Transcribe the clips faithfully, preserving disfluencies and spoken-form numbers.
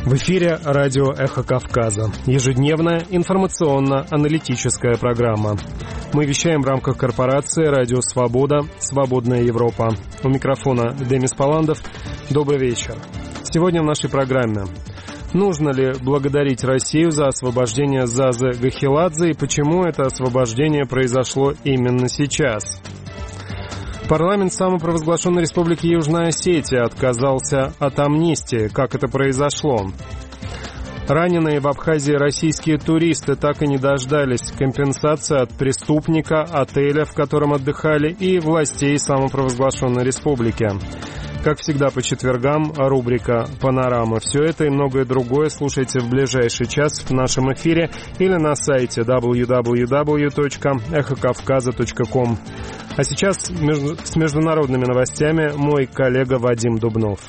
В эфире радио «Эхо Кавказа». Ежедневная информационно-аналитическая программа. Мы вещаем в рамках корпорации «Радио Свобода. Свободная Европа». У микрофона Демис Паландов. Добрый вечер. Сегодня в нашей программе. Нужно ли благодарить Россию за освобождение Зазы Гахеладзе и почему это освобождение произошло именно сейчас? Парламент самопровозглашенной Республики Южная Осетия отказался от амнистии. Как это произошло? Раненые в Абхазии российские туристы так и не дождались компенсации от преступника, отеля, в котором отдыхали, и властей самопровозглашенной республики. Как всегда по четвергам рубрика «Панорама». Все это и многое другое слушайте в ближайший час в нашем эфире или на сайте дабл ю дабл ю дабл ю точка эхо кавказа точка ком. А сейчас с международными новостями мой коллега Вадим Дубнов.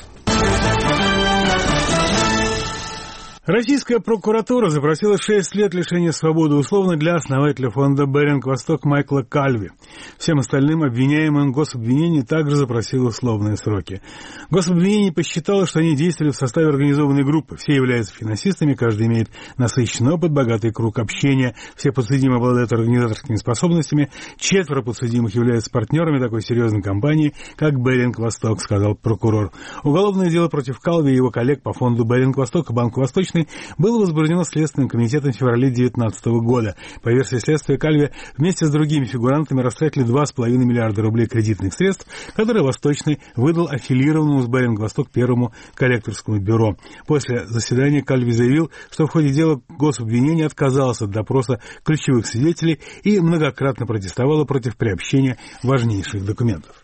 Российская прокуратура запросила шесть лет лишения свободы условно для основателя фонда «Беринг Восток» Майкла Кальви. Всем остальным обвиняемым гособвинение также запросило условные сроки. Гособвинение посчитало, что они действовали в составе организованной группы. Все являются финансистами, каждый имеет насыщенный опыт, богатый круг общения, все подсудимые обладают организаторскими способностями, четверо подсудимых являются партнерами такой серьезной компании, как «Беринг Восток», сказал прокурор. Уголовное дело против Кальви и его коллег по фонду «Беринг Восток» и Банку Восточный было возбуждено Следственным комитетом в феврале две тысячи девятнадцатого года. По версии следствия, Кальви вместе с другими фигурантами растратили два с половиной миллиарда рублей кредитных средств, которые Восточный выдал аффилированному с Беринг Восток первому коллекторскому бюро. После заседания Кальви заявил, что в ходе дела гособвинение отказался от допроса ключевых свидетелей и многократно протестовало против приобщения важнейших документов.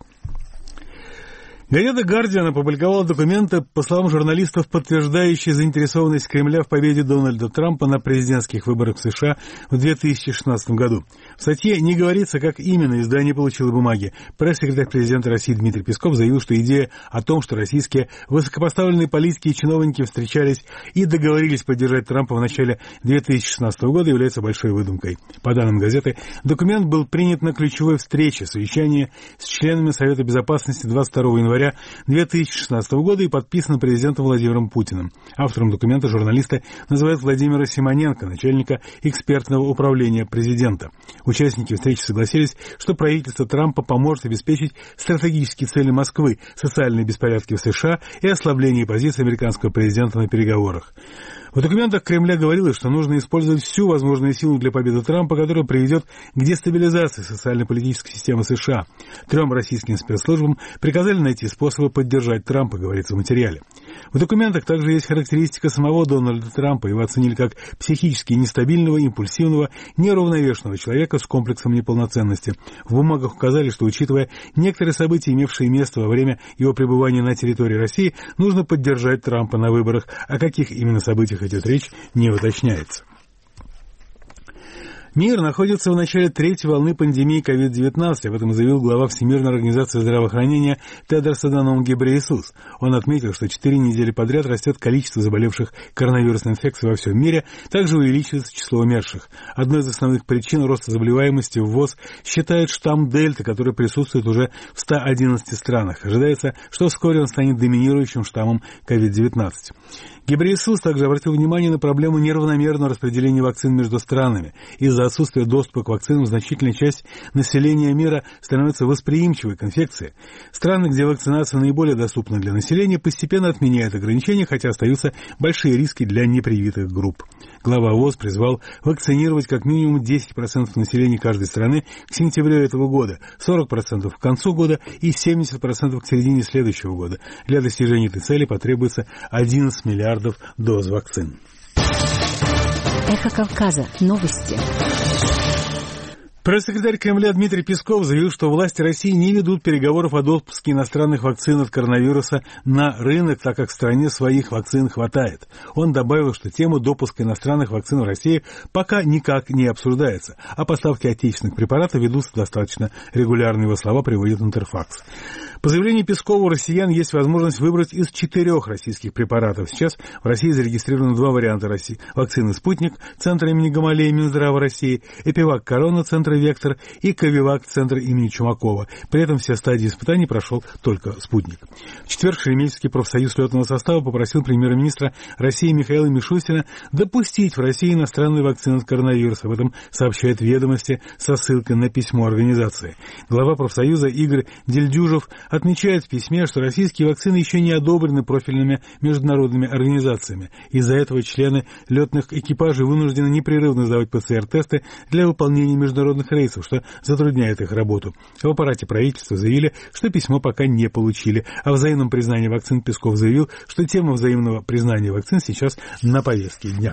Газета «Гардиан» опубликовала документы, по словам журналистов, подтверждающие заинтересованность Кремля в победе Дональда Трампа на президентских выборах в США в две тысячи шестнадцатом году. В статье не говорится, как именно издание получило бумаги. Пресс-секретарь президента России Дмитрий Песков заявил, что идея о том, что российские высокопоставленные политики и чиновники встречались и договорились поддержать Трампа в начале две тысячи шестнадцатого года, является большой выдумкой. По данным газеты, документ был принят на ключевой встрече, совещании с членами Совета Безопасности двадцать второго января две тысячи шестнадцатого года и подписан президентом Владимиром Путиным. Автором документа журналисты называют Владимира Симоненко, начальника экспертного управления президента. Участники встречи согласились, что правительство Трампа поможет обеспечить стратегические цели Москвы, социальные беспорядки в США и ослабление позиции американского президента на переговорах. В документах Кремля говорилось, что нужно использовать всю возможную силу для победы Трампа, которая приведет к дестабилизации социально-политической системы США. Трем российским спецслужбам приказали найти способы поддержать Трампа, говорится в материале. В документах также есть характеристика самого Дональда Трампа. Его оценили как психически нестабильного, импульсивного, неуравновешенного человека с комплексом неполноценности. В бумагах указали, что, учитывая некоторые события, имевшие место во время его пребывания на территории России, нужно поддержать Трампа на выборах. О каких именно событиях идет речь, не уточняется. Мир находится в начале третьей волны пандемии ковид девятнадцать, об этом заявил глава Всемирной организации здравоохранения Тедрос Аданом Гебрейесус. Он отметил, что четыре недели подряд растет количество заболевших коронавирусной инфекцией во всем мире, также увеличивается число умерших. Одной из основных причин роста заболеваемости в ВОЗ считают штамм Дельта, который присутствует уже в ста одиннадцати странах. Ожидается, что вскоре он станет доминирующим штаммом ковид девятнадцать. Гебрейесус также обратил внимание на проблему неравномерного распределения вакцин между странами. Из-за отсутствия доступа к вакцинам значительная часть населения мира становится восприимчивой к инфекции. Страны, где вакцинация наиболее доступна для населения, постепенно отменяют ограничения, хотя остаются большие риски для непривитых групп. Глава ВОЗ призвал вакцинировать как минимум десять процентов населения каждой страны к сентябрю этого года, сорок процентов к концу года и семьдесят процентов к середине следующего года. Для достижения этой цели потребуется одиннадцать миллиардов доз вакцин. Эхо Кавказа. Новости. Пресс-секретарь Кремля Дмитрий Песков заявил, что власти России не ведут переговоров о допуске иностранных вакцин от коронавируса на рынок, так как в стране своих вакцин хватает. Он добавил, что тема допуска иностранных вакцин в России пока никак не обсуждается, а поставки отечественных препаратов ведутся достаточно регулярно, его слова приводит Интерфакс. По заявлению Пескова, у россиян есть возможность выбрать из четырех российских препаратов. Сейчас в России зарегистрированы два варианта России. Вакцины «Спутник» Центра имени Гамалеи Минздрава России, «Эпивак Корона» Центра «Вектор» и «Ковивак» Центра имени Чумакова. При этом все стадии испытаний прошел только «Спутник». В четверг Шереметьевский профсоюз летного состава попросил премьер-министра России Михаила Мишустина допустить в России иностранные вакцины от коронавируса. Об этом сообщает «Ведомости» со ссылкой на письмо организации. Глава профсоюза Игорь Дельдюжев отмечает в письме, что российские вакцины еще не одобрены профильными международными организациями. Из-за этого члены летных экипажей вынуждены непрерывно сдавать ПЦР-тесты для выполнения международных рейсов, что затрудняет их работу. В аппарате правительства заявили, что письмо пока не получили. О взаимном признании вакцин Песков заявил, что тема взаимного признания вакцин сейчас на повестке дня.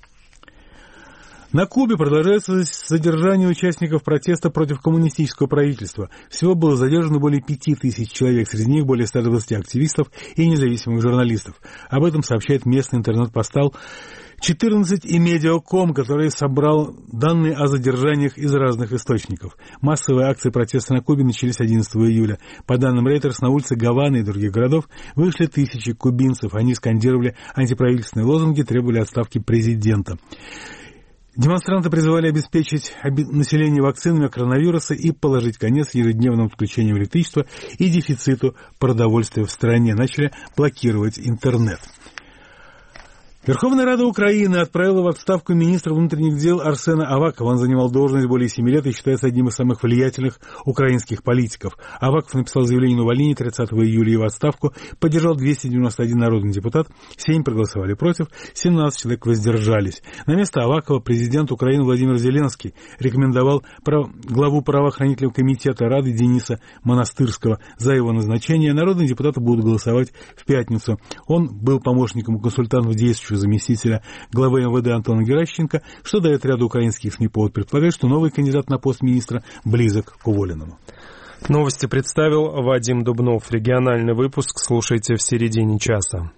На Кубе продолжается задержание участников протеста против коммунистического правительства. Всего было задержано более пяти тысяч человек, среди них более ста двадцати активистов и независимых журналистов. Об этом сообщает местный интернет-портал четырнадцать и медиа точка ком, который собрал данные о задержаниях из разных источников. Массовые акции протеста на Кубе начались одиннадцатого июля. По данным Reuters, на улице Гаваны и других городов вышли тысячи кубинцев. Они скандировали антиправительственные лозунги, требовали отставки президента. Демонстранты призывали обеспечить население вакцинами от коронавируса и положить конец ежедневным отключениям электричества и дефициту продовольствия в стране. Начали блокировать интернет. Верховная Рада Украины отправила в отставку министра внутренних дел Арсена Авакова. Он занимал должность более семи лет и считается одним из самых влиятельных украинских политиков. Аваков написал заявление на увольнение тридцатого июля. Его отставку поддержал двести девяносто один народный депутат, семь проголосовали против, семнадцать человек воздержались. На место Авакова президент Украины Владимир Зеленский рекомендовал прав... главу правоохранительного комитета Рады Дениса Монастырского. За его назначение народные депутаты будут голосовать в пятницу. Он был помощником и консультантом действующего заместителя главы эм вэ дэ Антона Геращенко, что дает ряду украинских СМИ повод предполагать, что новый кандидат на пост министра близок к уволенному. Новости представил Вадим Дубнов. Региональный выпуск слушайте в середине часа.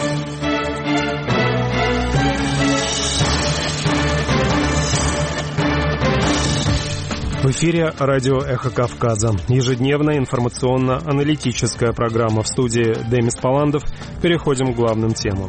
В эфире радио «Эхо Кавказа». Ежедневная информационно-аналитическая программа. В студии Демис Паландов. Переходим к главным темам.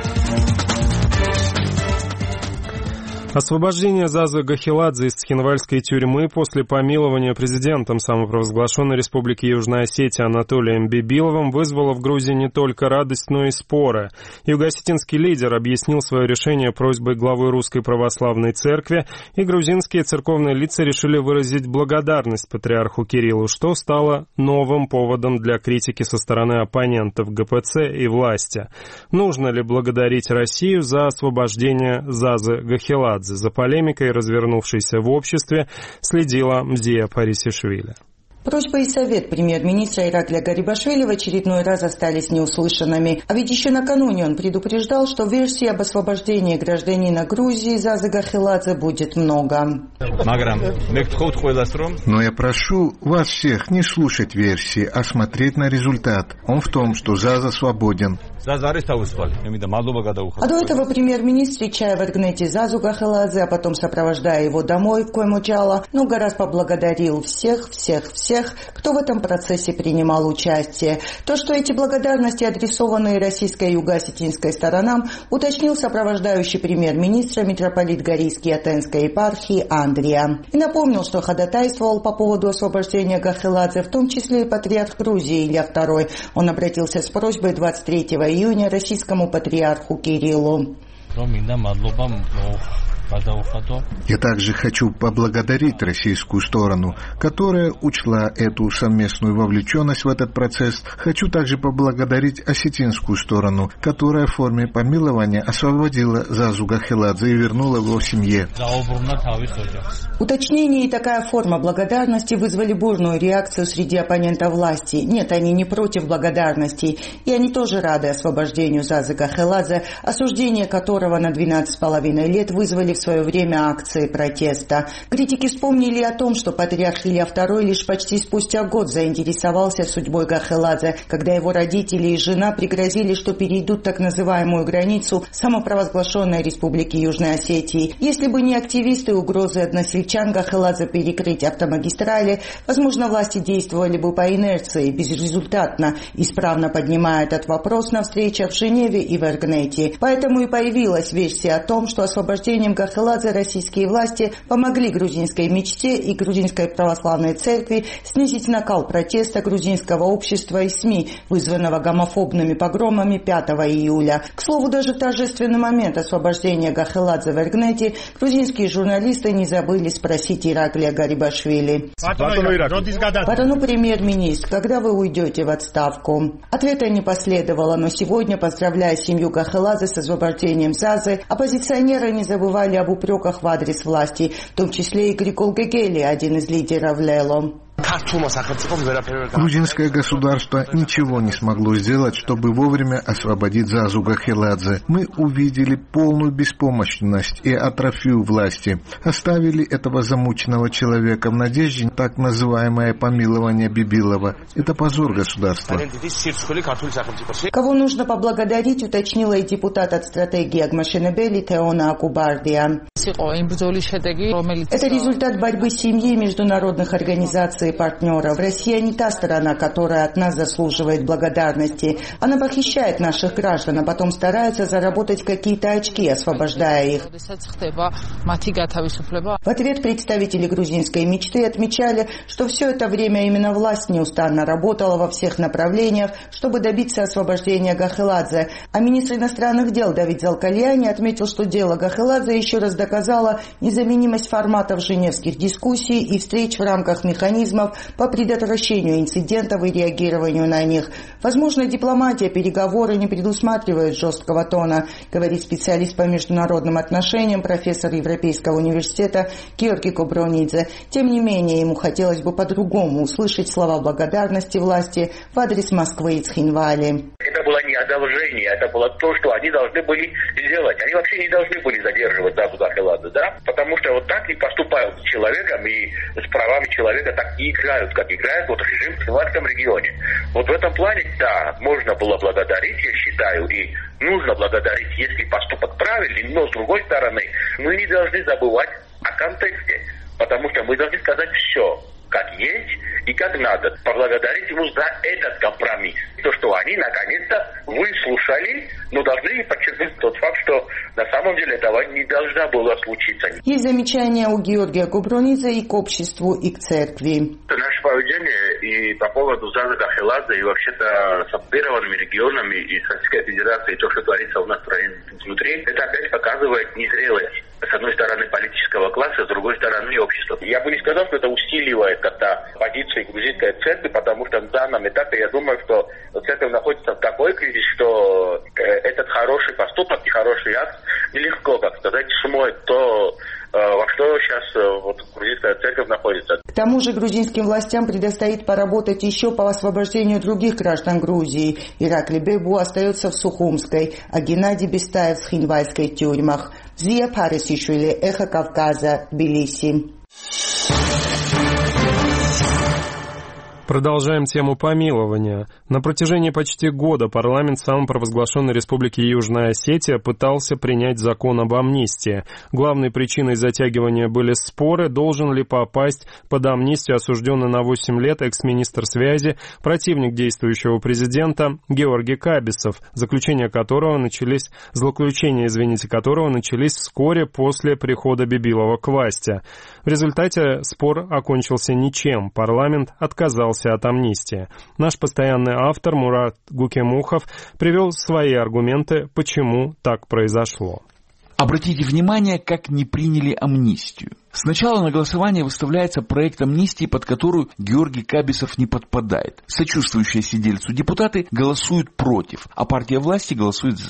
Освобождение Зазы Гахеладзе из Цхинвальской тюрьмы после помилования президентом самопровозглашенной Республики Южная Осетия Анатолием Бибиловым вызвало в Грузии не только радость, но и споры. Юго-осетинский лидер объяснил свое решение просьбой главы Русской Православной Церкви, и грузинские церковные лица решили выразить благодарность патриарху Кириллу, что стало новым поводом для критики со стороны оппонентов гэ пэ цэ и власти. Нужно ли благодарить Россию за освобождение Зазы Гахеладзе? За полемикой, развернувшейся в обществе, следила Мзия Парисишвили. Просьба и совет премьер-министра Ираклия Гарибашвили в очередной раз остались неуслышанными. А ведь еще накануне он предупреждал, что версий об освобождении гражданина Грузии Зазы Гахеладзе будет много. Но я прошу вас всех не слушать версии, а смотреть на результат. Он в том, что Заза свободен. А до этого премьер-министр, встречая в Эргнете Зазу Гахеладзе, а потом сопровождая его домой в Коймучало, много раз поблагодарил всех, всех, всех, кто в этом процессе принимал участие. То, что эти благодарности адресованы российской и юго-осетинской сторонам, уточнил сопровождающий премьер-министра митрополит Горийский Атенской епархии Андрия. И напомнил, что ходатайствовал по поводу освобождения Гахеладзе, в том числе и патриарх Грузии Илья второй. Он обратился с просьбой двадцать третьего июня российскому патриарху Кириллу. Я также хочу поблагодарить российскую сторону, которая учла эту совместную вовлеченность в этот процесс. Хочу также поблагодарить осетинскую сторону, которая в форме помилования освободила Зазу Гахеладзе и вернула его в семье. Уточнение и такая форма благодарности вызвали бурную реакцию среди оппонентов власти. Нет, они не против благодарности, и они тоже рады освобождению Зазы Гахеладзе, осуждение которого на двенадцать с половиной лет вызвали в свое время акции протеста. Критики вспомнили о том, что патриарх Илья второй лишь почти спустя год заинтересовался судьбой Гахеладзе, когда его родители и жена пригрозили, что перейдут так называемую границу самопровозглашенной Республики Южной Осетии. Если бы не активисты и угрозы односельчан Гахеладзе перекрыть автомагистрали, возможно, власти действовали бы по инерции, безрезультатно, исправно поднимая этот вопрос на встречах в Женеве и в Эргнете. Поэтому и появилась версия о том, что освобождением Гахеладзе российские власти помогли грузинской мечте и грузинской православной церкви снизить накал протеста грузинского общества и СМИ, вызванного гомофобными погромами пятого июля. К слову, даже в торжественный момент освобождения Гахеладзе в Эргнете грузинские журналисты не забыли спросить Ираклия Гарибашвили: «Батону премьер-министр, когда вы уйдете в отставку?» Ответа не последовало, но сегодня, поздравляя семью Гахеладзе с освобождением Зазы, оппозиционеры не забывали об упреках в адрес власти, в том числе и Григол Гегели, один из лидеров Лело. Грузинское государство ничего не смогло сделать, чтобы вовремя освободить Зазу Гахеладзе. Мы увидели полную беспомощность и атрофию власти. Оставили этого замученного человека в надежде на так называемое помилование Бибилова. Это позор государства. Кого нужно поблагодарить, уточнила и депутат от стратегии Агмашенебели Теона Акубардия. Это результат борьбы семьи и международных организаций и партнеров. Россия не та сторона, которая от нас заслуживает благодарности. Она похищает наших граждан, а потом старается заработать какие-то очки, освобождая их. В ответ представители грузинской мечты отмечали, что все это время именно власть неустанно работала во всех направлениях, чтобы добиться освобождения Гахеладзе. А министр иностранных дел Давид Залкальяни отметил, что дело Гахеладзе еще раз доказало незаменимость форматов женевских дискуссий и встреч в рамках механизмов по предотвращению инцидентов и реагированию на них. Возможно, дипломатия, переговоры не предусматривают жесткого тона, говорит специалист по международным отношениям, профессор Европейского университета Георгий Кобронидзе. Тем не менее, ему хотелось бы по-другому услышать слова благодарности власти в адрес Москвы и Цхинвали. Это было не одолжение, это было то, что они должны были сделать. Они вообще не должны были задерживать Зазу Гахеладзе, да? Потому что вот так и поступают с человеком, и с правами человека так и играют, как играет вот режим в Цхинвальском регионе. Вот в этом плане, да, можно было благодарить, я считаю, и нужно благодарить, если поступок правильный, но с другой стороны, мы не должны забывать о контексте, потому что мы должны сказать все, как есть и как надо. Поблагодарить ему за этот компромисс. То, что они наконец-то выслушали, но должны подчеркнуть тот факт, что на самом деле этого не должно было случиться. Есть замечания у Георгия Кобронидзе и к обществу, и к церкви. Это наше поведение и по поводу Зазы Гахеладзе, и вообще-то с оккупированными регионами и с Российской Федерацией, то, что творится у нас внутри, это опять показывает незрелость. С одной стороны политического класса, с другой стороны общества. Я бы не сказал, что это усиливает как-то позиции грузинской церкви, потому что на данном этапе я думаю, что церковь находится в такой кризисе, что этот хороший поступок и хороший акт нелегко, как сказать, смоет то, во что сейчас вот грузинская церковь находится. К тому же грузинским властям предстоит поработать еще по освобождению других граждан Грузии. Ираклий Бебу остается в Сухумской, а Геннадий Бестаев в Цхинвальской тюрьмах. Зия Парисишвили, Эхо Кавказа, Тбилиси. Продолжаем тему помилования. На протяжении почти года парламент самопровозглашенной Республики Южная Осетия пытался принять закон об амнистии. Главной причиной затягивания были споры, должен ли попасть под амнистию осужденный на восемь лет экс-министр связи, противник действующего президента Георгий Кабисов, заключения которого начались, злоключения, извините, которого начались вскоре после прихода Бибилова к власти. В результате спор окончился ничем. Парламент отказался от амнистии. Наш постоянный автор Мурат Гукемухов привел свои аргументы, почему так произошло. Обратите внимание, как не приняли амнистию. Сначала на голосование выставляется проект амнистии, под которую Георгий Кабисов не подпадает. Сочувствующие сидельцу депутаты голосуют против, а партия власти голосует за.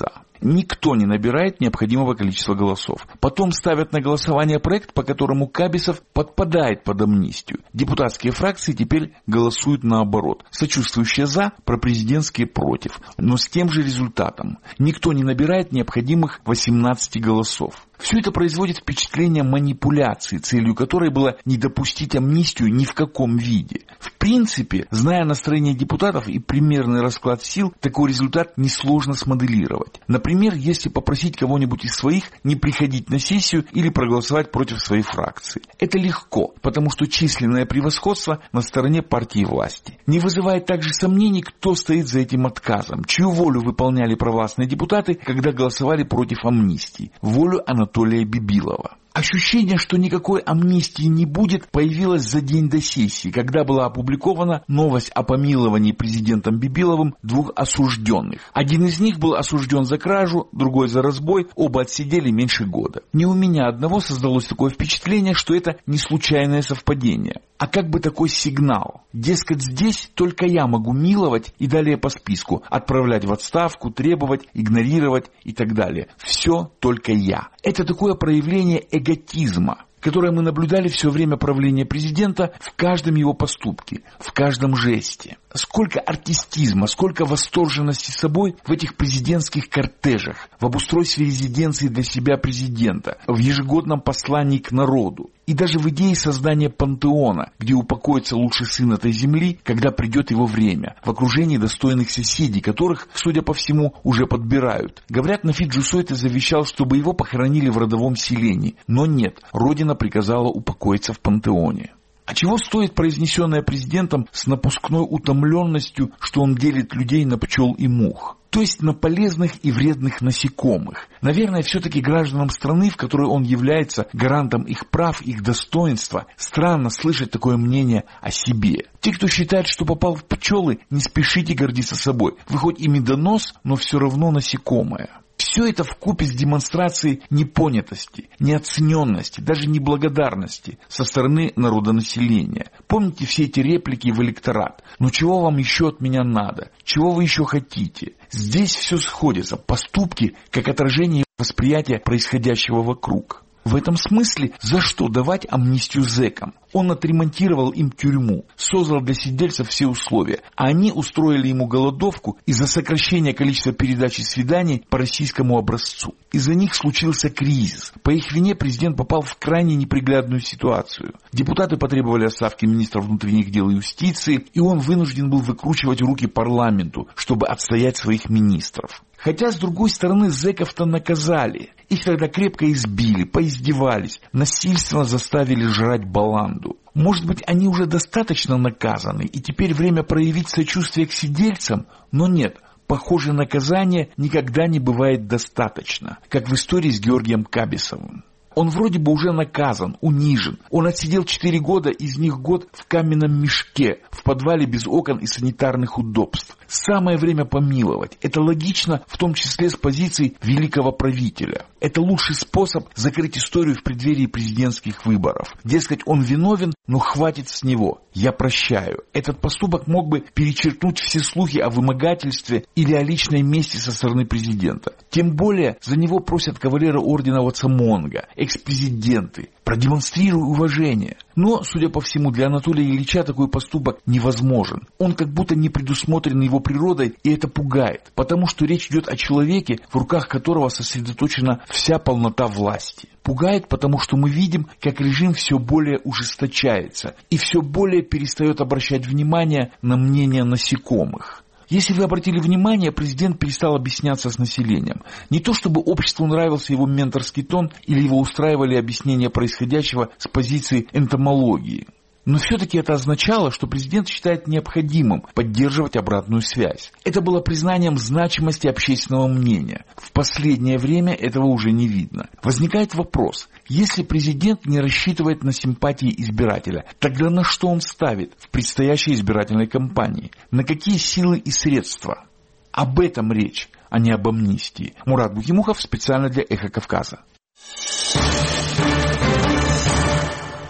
Никто не набирает необходимого количества голосов. Потом ставят на голосование проект, по которому Кабисов подпадает под амнистию. Депутатские фракции теперь голосуют наоборот. Сочувствующие за, пропрезидентские против. Но с тем же результатом. Никто не набирает необходимых восемнадцати голосов. Все это производит впечатление манипуляции, целью которой было не допустить амнистию ни в каком виде. В принципе, зная настроение депутатов и примерный расклад сил, такой результат несложно смоделировать. Например, если попросить кого-нибудь из своих не приходить на сессию или проголосовать против своей фракции. Это легко, потому что численное превосходство на стороне партии власти. Не вызывает также сомнений, кто стоит за этим отказом, чью волю выполняли провластные депутаты, когда голосовали против амнистии. Волю Анатолия Бибилова. Ощущение, что никакой амнистии не будет, появилось за день до сессии, когда была опубликована новость о помиловании президентом Бибиловым двух осужденных. Один из них был осужден за кражу, другой за разбой, оба отсидели меньше года. Не у меня одного создалось такое впечатление, что это не случайное совпадение, а как бы такой сигнал. Дескать, здесь только я могу миловать и далее по списку, отправлять в отставку, требовать, игнорировать и так далее. Все только я. Это такое проявление эготизма, которое мы наблюдали все время правления президента в каждом его поступке, в каждом жесте. Сколько артистизма, сколько восторженности собой в этих президентских кортежах, в обустройстве резиденции для себя президента, в ежегодном послании к народу. И даже в идее создания пантеона, где упокоится лучший сын этой земли, когда придет его время, в окружении достойных соседей, которых, судя по всему, уже подбирают. Говорят, Нафит Джусойте завещал, чтобы его похоронили в родовом селении. Но нет, родина приказала упокоиться в пантеоне. А чего стоит произнесенное президентом с напускной утомленностью, что он делит людей на пчел и мух? То есть на полезных и вредных насекомых. Наверное, все-таки гражданам страны, в которой он является гарантом их прав, их достоинства, странно слышать такое мнение о себе. Те, кто считает, что попал в пчелы, не спешите гордиться собой. Вы хоть и медонос, но все равно насекомое. Все это вкупе с демонстрацией непонятости, неоцененности, даже неблагодарности со стороны народонаселения. Помните все эти реплики в электорат? Ну чего вам еще от меня надо? Чего вы еще хотите? Здесь все сходится. Поступки как отражение восприятия происходящего вокруг. В этом смысле, за что давать амнистию зэкам? Он отремонтировал им тюрьму, создал для сидельцев все условия, а они устроили ему голодовку из-за сокращения количества передач и свиданий по российскому образцу. Из-за них случился кризис. По их вине президент попал в крайне неприглядную ситуацию. Депутаты потребовали отставки министра внутренних дел и юстиции, и он вынужден был выкручивать руки парламенту, чтобы отстоять своих министров. Хотя, с другой стороны, зэков-то наказали. Их тогда крепко избили, поиздевались, насильственно заставили жрать баланду. Может быть, они уже достаточно наказаны, и теперь время проявить сочувствие к сидельцам? Но нет, похоже, наказания никогда не бывает достаточно, как в истории с Георгием Кабисовым. Он вроде бы уже наказан, унижен. Он отсидел четыре года, из них год в каменном мешке, в подвале без окон и санитарных удобств. Самое время помиловать. Это логично, в том числе с позиции великого правителя. Это лучший способ закрыть историю в преддверии президентских выборов. Дескать, он виновен, но хватит с него. Я прощаю. Этот поступок мог бы перечеркнуть все слухи о вымогательстве или о личной мести со стороны президента. Тем более, за него просят кавалера ордена Вацамонга, экс-президенты. Продемонстрируй уважение. Но, судя по всему, для Анатолия Ильича такой поступок невозможен. Он как будто не предусмотрен его природой, и это пугает, потому что речь идет о человеке, в руках которого сосредоточена вся полнота власти. Пугает, потому что мы видим, как режим все более ужесточается и все более перестает обращать внимание на мнение насекомых. Если вы обратили внимание, президент перестал объясняться с населением. Не то чтобы обществу нравился его менторский тон или его устраивали объяснения происходящего с позиции энтомологии. Но все-таки это означало, что президент считает необходимым поддерживать обратную связь. Это было признанием значимости общественного мнения. В последнее время этого уже не видно. Возникает вопрос, если президент не рассчитывает на симпатии избирателя, тогда на что он ставит в предстоящей избирательной кампании? На какие силы и средства? Об этом речь, а не об амнистии. Мурат Бухимухов специально для «Эхо Кавказа».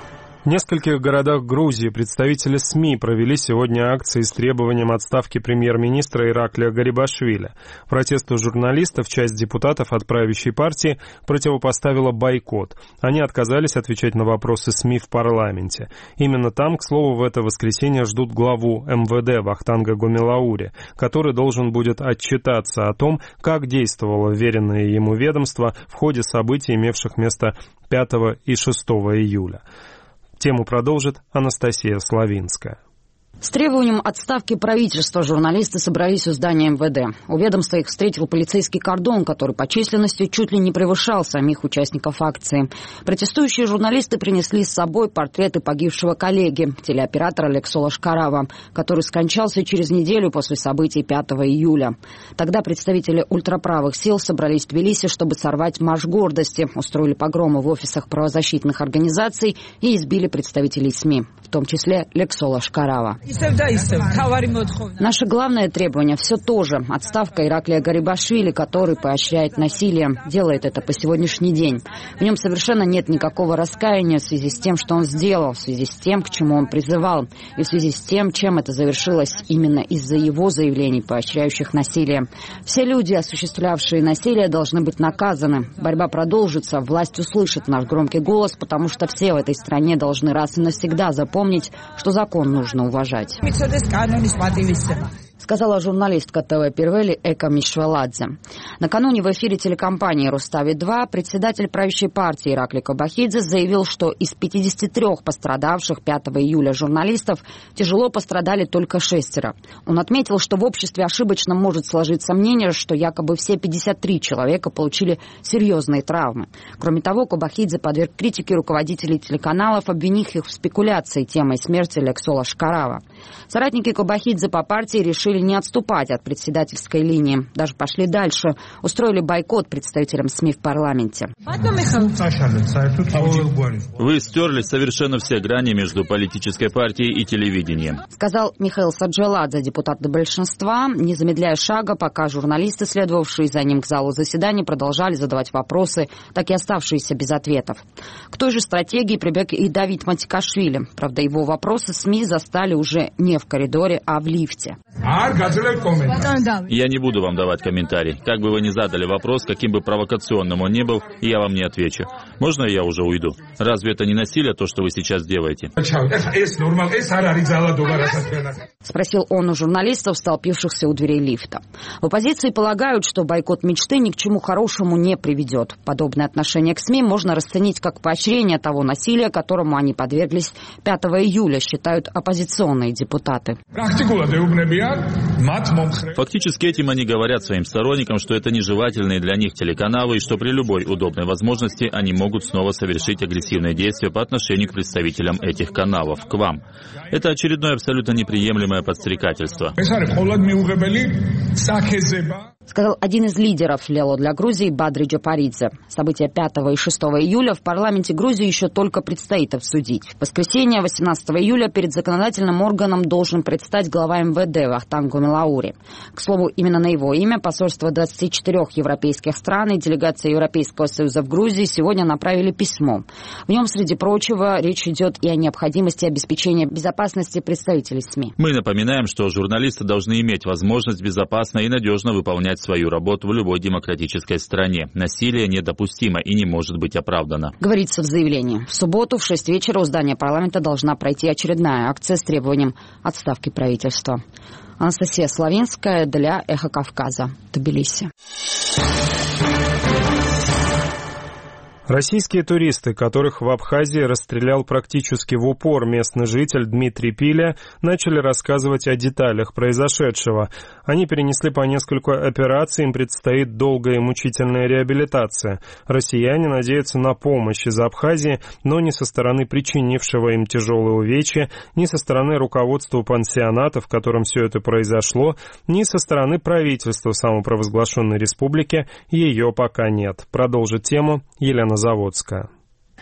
В нескольких городах Грузии представители СМИ провели сегодня акции с требованием отставки премьер-министра Ираклия Гарибашвили. Протесту журналистов часть депутатов от правящей партии противопоставила бойкот. Они отказались отвечать на вопросы СМИ в парламенте. Именно там, к слову, в это воскресенье ждут главу эм вэ дэ Вахтанга Гомелаури, который должен будет отчитаться о том, как действовало веренное ему ведомство в ходе событий, имевших место пятого и шестого июля. Тему продолжит Анастасия Славинская. С требованием отставки правительства журналисты собрались у здания эм вэ дэ. У ведомства их встретил полицейский кордон, который по численности чуть ли не превышал самих участников акции. Протестующие журналисты принесли с собой портреты погибшего коллеги, телеоператора Лексола Шкарава, который скончался через неделю после событий пятого июля. Тогда представители ультраправых сил собрались в Тбилиси, чтобы сорвать марш гордости, устроили погромы в офисах правозащитных организаций и избили представителей СМИ, в том числе Лексола Шкарава. Наше главное требование все то же. Отставка Ираклия Гарибашвили, который поощряет насилие, делает это по сегодняшний день. В нем совершенно нет никакого раскаяния в связи с тем, что он сделал, в связи с тем, к чему он призывал, и в связи с тем, чем это завершилось именно из-за его заявлений, поощряющих насилие. Все люди, осуществлявшие насилие, должны быть наказаны. Борьба продолжится, власть услышит наш громкий голос, потому что все в этой стране должны раз и навсегда запомнить, что закон нужно уважать. Сказала журналистка ТВ Первели Эка Мишваладзе. Накануне в эфире телекомпании «Рустави-два» председатель правящей партии Ираклий Кобахидзе заявил, что из пятидесяти трёх пострадавших пятого июля журналистов тяжело пострадали только шестеро. Он отметил, что в обществе ошибочно может сложиться мнение, что якобы все пятьдесят три человека получили серьезные травмы. Кроме того, Кобахидзе подверг критике руководителей телеканалов, обвинив их в спекуляции темой смерти Лексола Шкарава. Соратники Кобахидзе по партии решили не отступать от председательской линии. Даже пошли дальше. Устроили бойкот представителям СМИ в парламенте. Вы стерли совершенно все грани между политической партией и телевидением, сказал Михаил Саджаладзе, депутат до большинства, не замедляя шага, пока журналисты, следовавшие за ним к залу заседаний, продолжали задавать вопросы, так и оставшиеся без ответов. К той же стратегии прибег и Давид Матикашвили. Правда, его вопросы СМИ застали уже не в коридоре, а в лифте. Я не буду вам давать комментарий. Как бы вы ни задали вопрос, каким бы провокационным он ни был, я вам не отвечу. Можно я уже уйду? Разве это не насилие, то, что вы сейчас делаете? Спросил он у журналистов, столпившихся у дверей лифта. В оппозиции полагают, что бойкот мечты ни к чему хорошему не приведет. Подобное отношение к СМИ можно расценить как поощрение того насилия, которому они подверглись пятого июля, считают оппозиционные депутаты. Фактически этим они говорят своим сторонникам, что это нежелательные для них телеканалы и что при любой удобной возможности они могут снова совершить агрессивные действия по отношению к представителям этих каналов, к вам. Это очередное абсолютно неприемлемое подстрекательство. Сказал один из лидеров Лело для Грузии Бадри Джапаридзе. События пятого и шестого июля в парламенте Грузии еще только предстоит обсудить. В воскресенье, восемнадцатого июля, перед законодательным органом должен предстать глава эм вэ дэ Вахтанг Гомелаури. К слову, именно на его имя посольство двадцати четырёх европейских стран и делегация Европейского Союза в Грузии сегодня направили письмо. В нем, среди прочего, речь идет и о необходимости обеспечения безопасности представителей СМИ. Мы напоминаем, что журналисты должны иметь возможность безопасно и надежно выполнять свою работу в любой демократической стране. Насилие недопустимо и не может быть оправдано. Говорится в заявлении. В субботу в шесть вечера у здания парламента должна пройти очередная акция с требованием отставки правительства. Анастасия Славинская для Эхо Кавказа, Тбилиси. Российские туристы, которых в Абхазии расстрелял практически в упор местный житель Дмитрий Пиля, начали рассказывать о деталях произошедшего. Они перенесли по нескольку операций, им предстоит долгая и мучительная реабилитация. Россияне надеются на помощь из Абхазии, но ни со стороны причинившего им тяжелые увечья, ни со стороны руководства пансионата, в котором все это произошло, ни со стороны правительства самопровозглашенной республики ее пока нет. Продолжит тему Елена Заводская.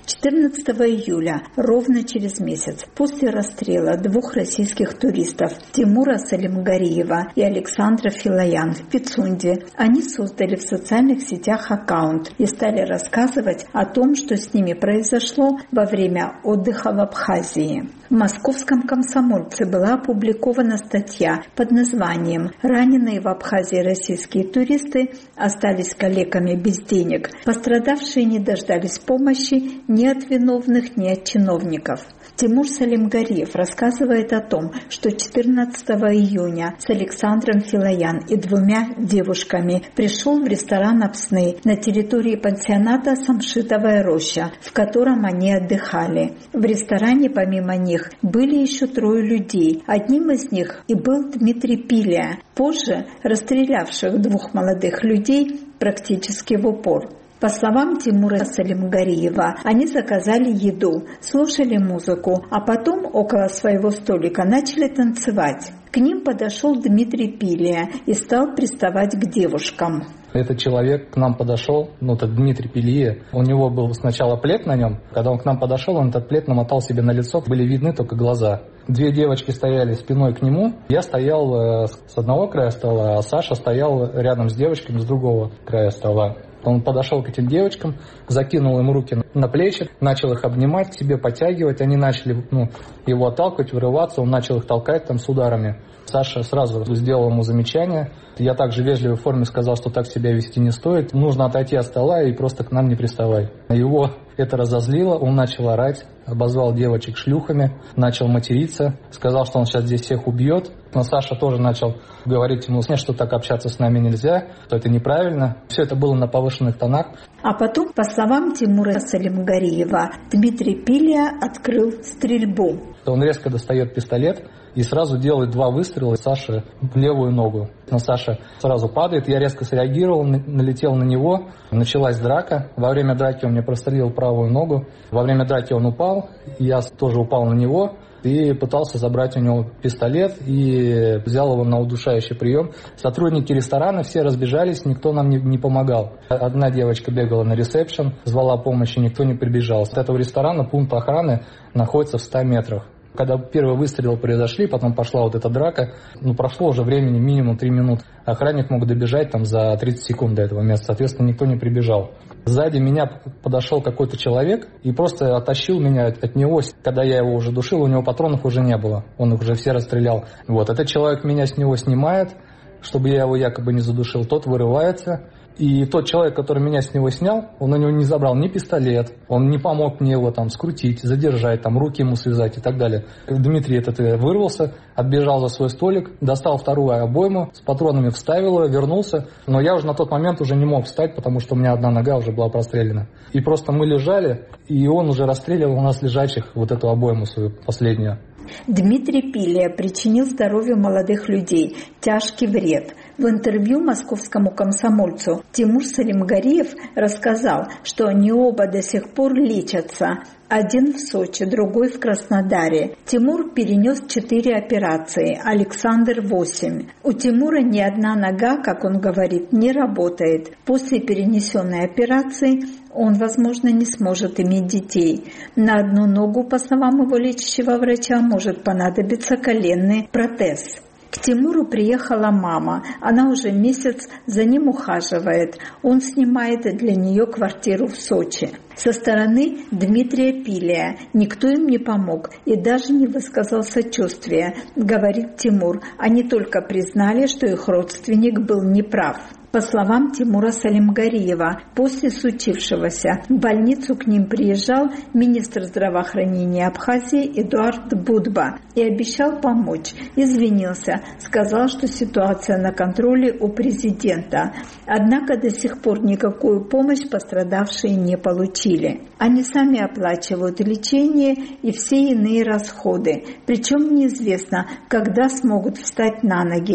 четырнадцатого июля, ровно через месяц, после расстрела двух российских туристов Тимура Салимгариева и Александра Филаян в Пицунде, они создали в социальных сетях аккаунт и стали рассказывать о том, что с ними произошло во время отдыха в Абхазии. В московском «Комсомольце» была опубликована статья под названием «Раненые в Абхазии российские туристы остались калеками без денег. Пострадавшие не дождались помощи ни от виновных, ни от чиновников». Тимур Салимгариев рассказывает о том, что четырнадцатого июня с Александром Филаян и двумя девушками пришел в ресторан «Апсны» на территории пансионата «Самшитовая роща», в котором они отдыхали. В ресторане помимо них были еще трое людей. Одним из них и был Дмитрий Пилия, позже расстрелявших двух молодых людей практически в упор. По словам Тимура Салимгариева, они заказали еду, слушали музыку, а потом около своего столика начали танцевать. К ним подошел Дмитрий Пилия и стал приставать к девушкам. Этот человек к нам подошел, ну, это Дмитрий Пилия. У него был сначала плед на нем. Когда он к нам подошел, он этот плед намотал себе на лицо, были видны только глаза. Две девочки стояли спиной к нему. Я стоял с одного края стола, а Саша стоял рядом с девочками с другого края стола. Он подошел к этим девочкам, закинул им руки на плечи, начал их обнимать, к себе подтягивать. Они начали ну, его отталкивать, вырываться. Он начал их толкать там с ударами. Саша сразу сделал ему замечание. Я также в вежливой форме сказал, что так себя вести не стоит. Нужно отойти от стола и просто к нам не приставай. Его это разозлило, он начал орать, обозвал девочек шлюхами, начал материться, сказал, что он сейчас здесь всех убьет. Но Саша тоже начал говорить ему, что так общаться с нами нельзя, что это неправильно. Все это было на повышенных тонах. А потом, по словам Тимура Салимгариева, Дмитрий Пилия открыл стрельбу. Он резко достает пистолет и сразу делает два выстрела Саше в левую ногу. Но Саша сразу падает, я резко среагировал, налетел на него, началась драка. Во время драки он мне прострелил правую ногу. Во время драки он упал, я тоже упал на него и пытался забрать у него пистолет и взял его на удушающий прием. Сотрудники ресторана все разбежались, никто нам не, не помогал. Одна девочка бегала на ресепшн, звала помощи, никто не прибежал. От этого ресторана пункт охраны находится в ста метрах. Когда первые выстрелы произошли, потом пошла вот эта драка, ну, прошло уже времени минимум три минуты. Охранник мог добежать там за тридцать секунд до этого места, соответственно, никто не прибежал. Сзади меня подошел какой-то человек и просто оттащил меня от него. Когда я его уже душил, у него патронов уже не было, он их уже все расстрелял. Вот, этот человек меня с него снимает, чтобы я его якобы не задушил, тот вырывается. И тот человек, который меня с него снял, он у него не забрал ни пистолет, он не помог мне его там скрутить, задержать, там руки ему связать и так далее. Дмитрий этот вырвался, отбежал за свой столик, достал вторую обойму, с патронами вставил ее, вернулся. Но я уже на тот момент уже не мог встать, потому что у меня одна нога уже была прострелена. И просто мы лежали, и он уже расстреливал у нас лежачих вот эту обойму свою последнюю. Дмитрий Пилия причинил здоровью молодых людей тяжкий вред. В интервью московскому «Комсомольцу» Тимур Салимгариев рассказал, что они оба до сих пор лечатся. Один в Сочи, другой в Краснодаре. Тимур перенес четыре операции, Александр восемь. У Тимура ни одна нога, как он говорит, не работает. После перенесенной операции он, возможно, не сможет иметь детей. На одну ногу, по словам его лечащего врача, может понадобиться коленный протез. К Тимуру приехала мама. Она уже месяц за ним ухаживает. Он снимает для нее квартиру в Сочи. Со стороны Дмитрия Пилия никто им не помог и даже не высказал сочувствия, говорит Тимур. Они только признали, что их родственник был неправ. По словам Тимура Салимгариева, после случившегося в больницу к ним приезжал министр здравоохранения Абхазии Эдуард Будба и обещал помочь. Извинился, сказал, что ситуация на контроле у президента. Однако до сих пор никакую помощь пострадавшие не получили. Они сами оплачивают лечение и все иные расходы. Причем неизвестно, когда смогут встать на ноги.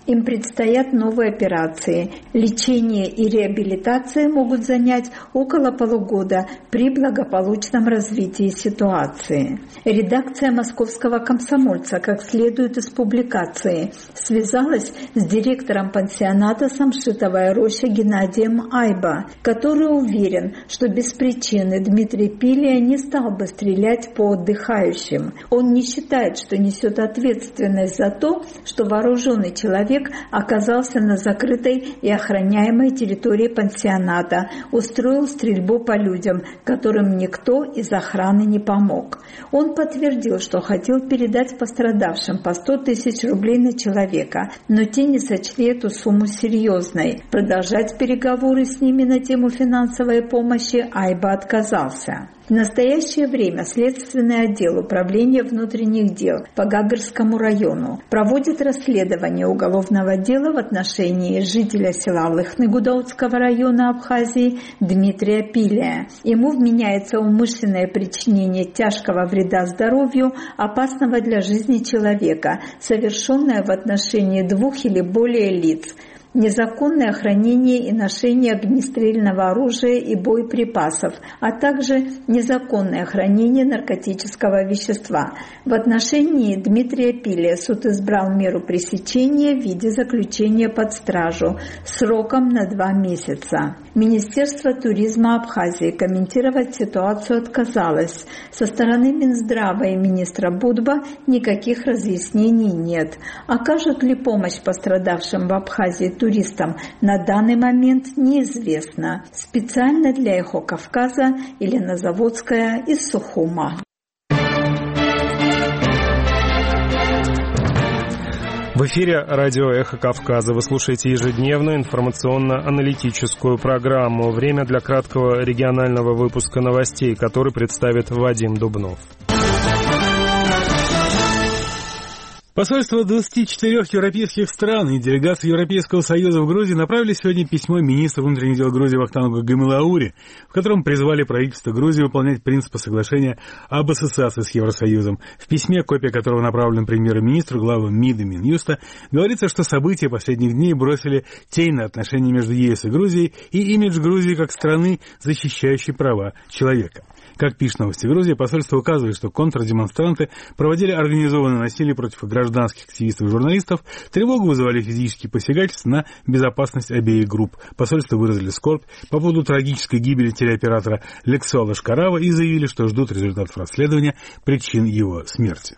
Им предстоят новые операции. Лечение и реабилитация могут занять около полугода при благополучном развитии ситуации. Редакция «Московского комсомольца», как следует из публикации, связалась с директором пансионата «Самшитовая роща» Геннадием Айба, который уверен, что без причины Дмитрий Пилия не стал бы стрелять по отдыхающим. Он не считает, что несет ответственность за то, что вооруженный человек оказался на закрытой и охраняемой территории пансионата, устроил стрельбу по людям, которым никто из охраны не помог. Он подтвердил, что хотел передать пострадавшим по сто тысяч рублей на человека, но те не сочли эту сумму серьезной. Продолжать переговоры с ними на тему финансовой помощи Айба отказался. В настоящее время Следственный отдел Управления внутренних дел по Гагарскому району проводит расследование уголовного дела в отношении жителя села Лыхны Гудаутского района Абхазии Дмитрия Пилия. Ему вменяется умышленное причинение тяжкого вреда здоровью, опасного для жизни человека, совершенное в отношении двух или более лиц, незаконное хранение и ношение огнестрельного оружия и боеприпасов, а также незаконное хранение наркотического вещества. В отношении Дмитрия Пилия суд избрал меру пресечения в виде заключения под стражу сроком на два месяца. Министерство туризма Абхазии комментировать ситуацию отказалось. Со стороны Минздрава и министра Будба никаких разъяснений нет. Окажут ли помощь пострадавшим в Абхазии туристам на данный момент неизвестно. Специально для «Эхо Кавказа» Елена Заводская из Сухума. В эфире радио «Эхо Кавказа». Вы слушаете ежедневную информационно-аналитическую программу. Время для краткого регионального выпуска новостей, который представит Вадим Дубнов. Посольства двадцати четырёх европейских стран и делегации Европейского Союза в Грузии направили сегодня письмо министру внутренних дел Грузии Вахтангу Гамилаури, в котором призвали правительство Грузии выполнять принципы соглашения об ассоциации с Евросоюзом. В письме, копия которого направлена премьер-министру, главам МИД и Минюста, говорится, что события последних дней бросили тень на отношения между ЕС и Грузией и имидж Грузии как страны, защищающей права человека. Как пишет «Новости Грузии», посольство указывает, что контрдемонстранты проводили организованное насилие против гражданских активистов и журналистов, тревогу вызывали физические посягательства на безопасность обеих групп. Посольство выразили скорбь по поводу трагической гибели телеоператора Лексола Шкарава и заявили, что ждут результатов расследования причин его смерти.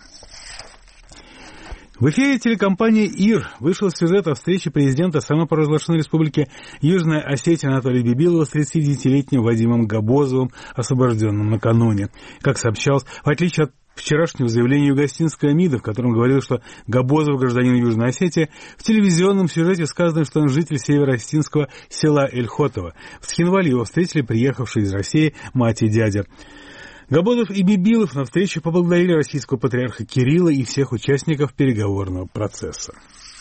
В эфире телекомпании ИР вышел сюжет о встрече президента самопровозглашенной республики Южная Осетия Анатолия Бибилова с тридцатидевятилетним Вадимом Габозовым, освобожденным накануне. Как сообщалось, в отличие от вчерашнего заявления югостинского МИДа, в котором говорилось, что Габозов гражданин Южной Осетии, в телевизионном сюжете сказано, что он житель северо-осетинского села Эльхотово. В Цхинвале его встретили приехавшие из России мать и дядя. Габозов и Бибилов на встрече поблагодарили российского патриарха Кирилла и всех участников переговорного процесса.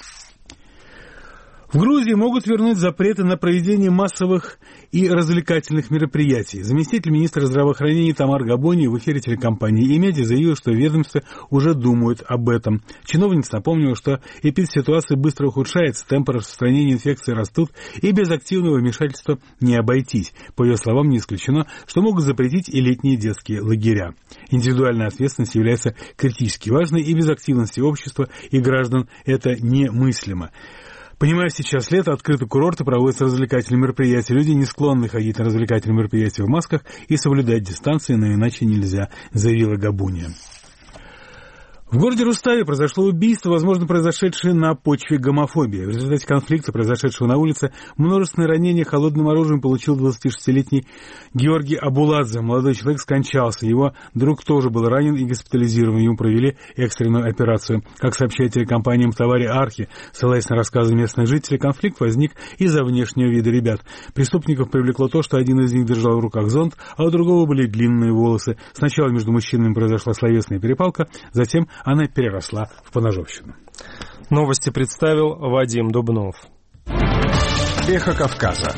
В Грузии могут вернуть запреты на проведение массовых и развлекательных мероприятий. Заместитель министра здравоохранения Тамар Габони в эфире телекомпании «Имеди» заявил, что ведомства уже думают об этом. Чиновница напомнила, что эпидситуация быстро ухудшается, темпы распространения инфекции растут, и без активного вмешательства не обойтись. По ее словам, не исключено, что могут запретить и летние детские лагеря. Индивидуальная ответственность является критически важной, и без активности общества и граждан это немыслимо. Понимая, сейчас лето, открыты курорты, проводятся развлекательные мероприятия. Люди не склонны ходить на развлекательные мероприятия в масках и соблюдать дистанции, но иначе нельзя, заявила Габуния. В городе Руставе произошло убийство, возможно, произошедшее на почве гомофобии. В результате конфликта, произошедшего на улице, множественные ранения холодным оружием получил двадцатишестилетний Георгий Абуладзе. Молодой человек скончался. Его друг тоже был ранен и госпитализирован. Ему провели экстренную операцию. Как сообщает телекомпания «Мтавари Архи», ссылаясь на рассказы местных жителей, конфликт возник из-за внешнего вида ребят. Преступников привлекло то, что один из них держал в руках зонт, а у другого были длинные волосы. Сначала между мужчинами произошла словесная перепалка, затем она переросла в поножовщину. Новости представил Вадим Дубнов. Эхо Кавказа.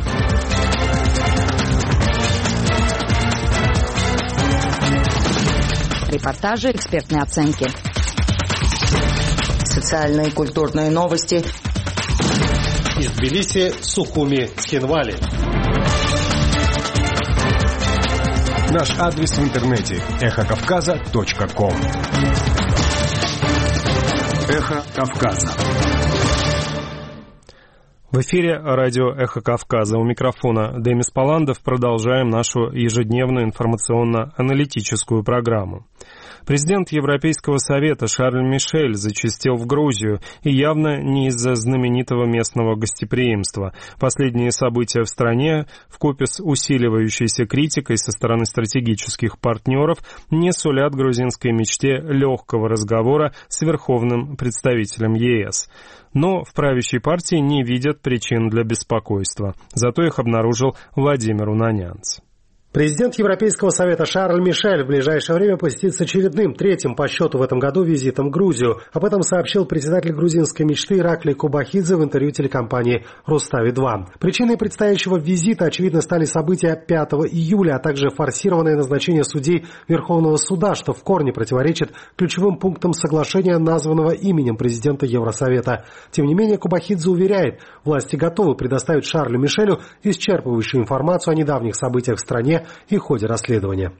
Репортажи, экспертные оценки. Социальные и культурные новости. Из Тбилиси Сухуми Схинвали. Наш адрес в интернете эхо кавказа точка ком. Эхо Кавказа. В эфире радио «Эхо Кавказа». У микрофона Демис Паландов. Продолжаем нашу ежедневную информационно-аналитическую программу. Президент Европейского совета Шарль Мишель зачастил в Грузию, и явно не из-за знаменитого местного гостеприимства. Последние события в стране, вкупе с усиливающейся критикой со стороны стратегических партнеров, не сулят грузинской мечте легкого разговора с верховным представителем ЕС. Но в правящей партии не видят причин для беспокойства. Зато их обнаружил Владимир Унанянц. Президент Европейского совета Шарль Мишель в ближайшее время посетит с очередным, третьим по счету в этом году визитом в Грузию. Об этом сообщил председатель грузинской мечты Ираклий Кубахидзе в интервью телекомпании «Рустави два». Причиной предстоящего визита, очевидно, стали события пятого июля, а также форсированное назначение судей Верховного суда, что в корне противоречит ключевым пунктам соглашения, названного именем президента Евросовета. Тем не менее, Кубахидзе уверяет, власти готовы предоставить Шарлю Мишелю исчерпывающую информацию о недавних событиях в стране и ходе расследования.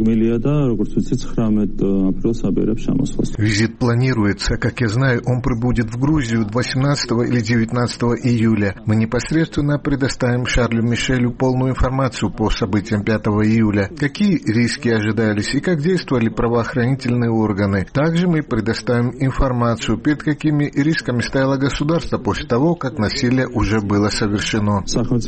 Визит планируется. Как я знаю, он прибудет в Грузию восемнадцатого или девятнадцатого июля. Мы непосредственно предоставим Шарлю Мишелю полную информацию по событиям пятого июля. Какие риски ожидались и как действовали правоохранительные органы. Также мы предоставим информацию, перед какими рисками стояло государство после того, как насилие уже было совершено.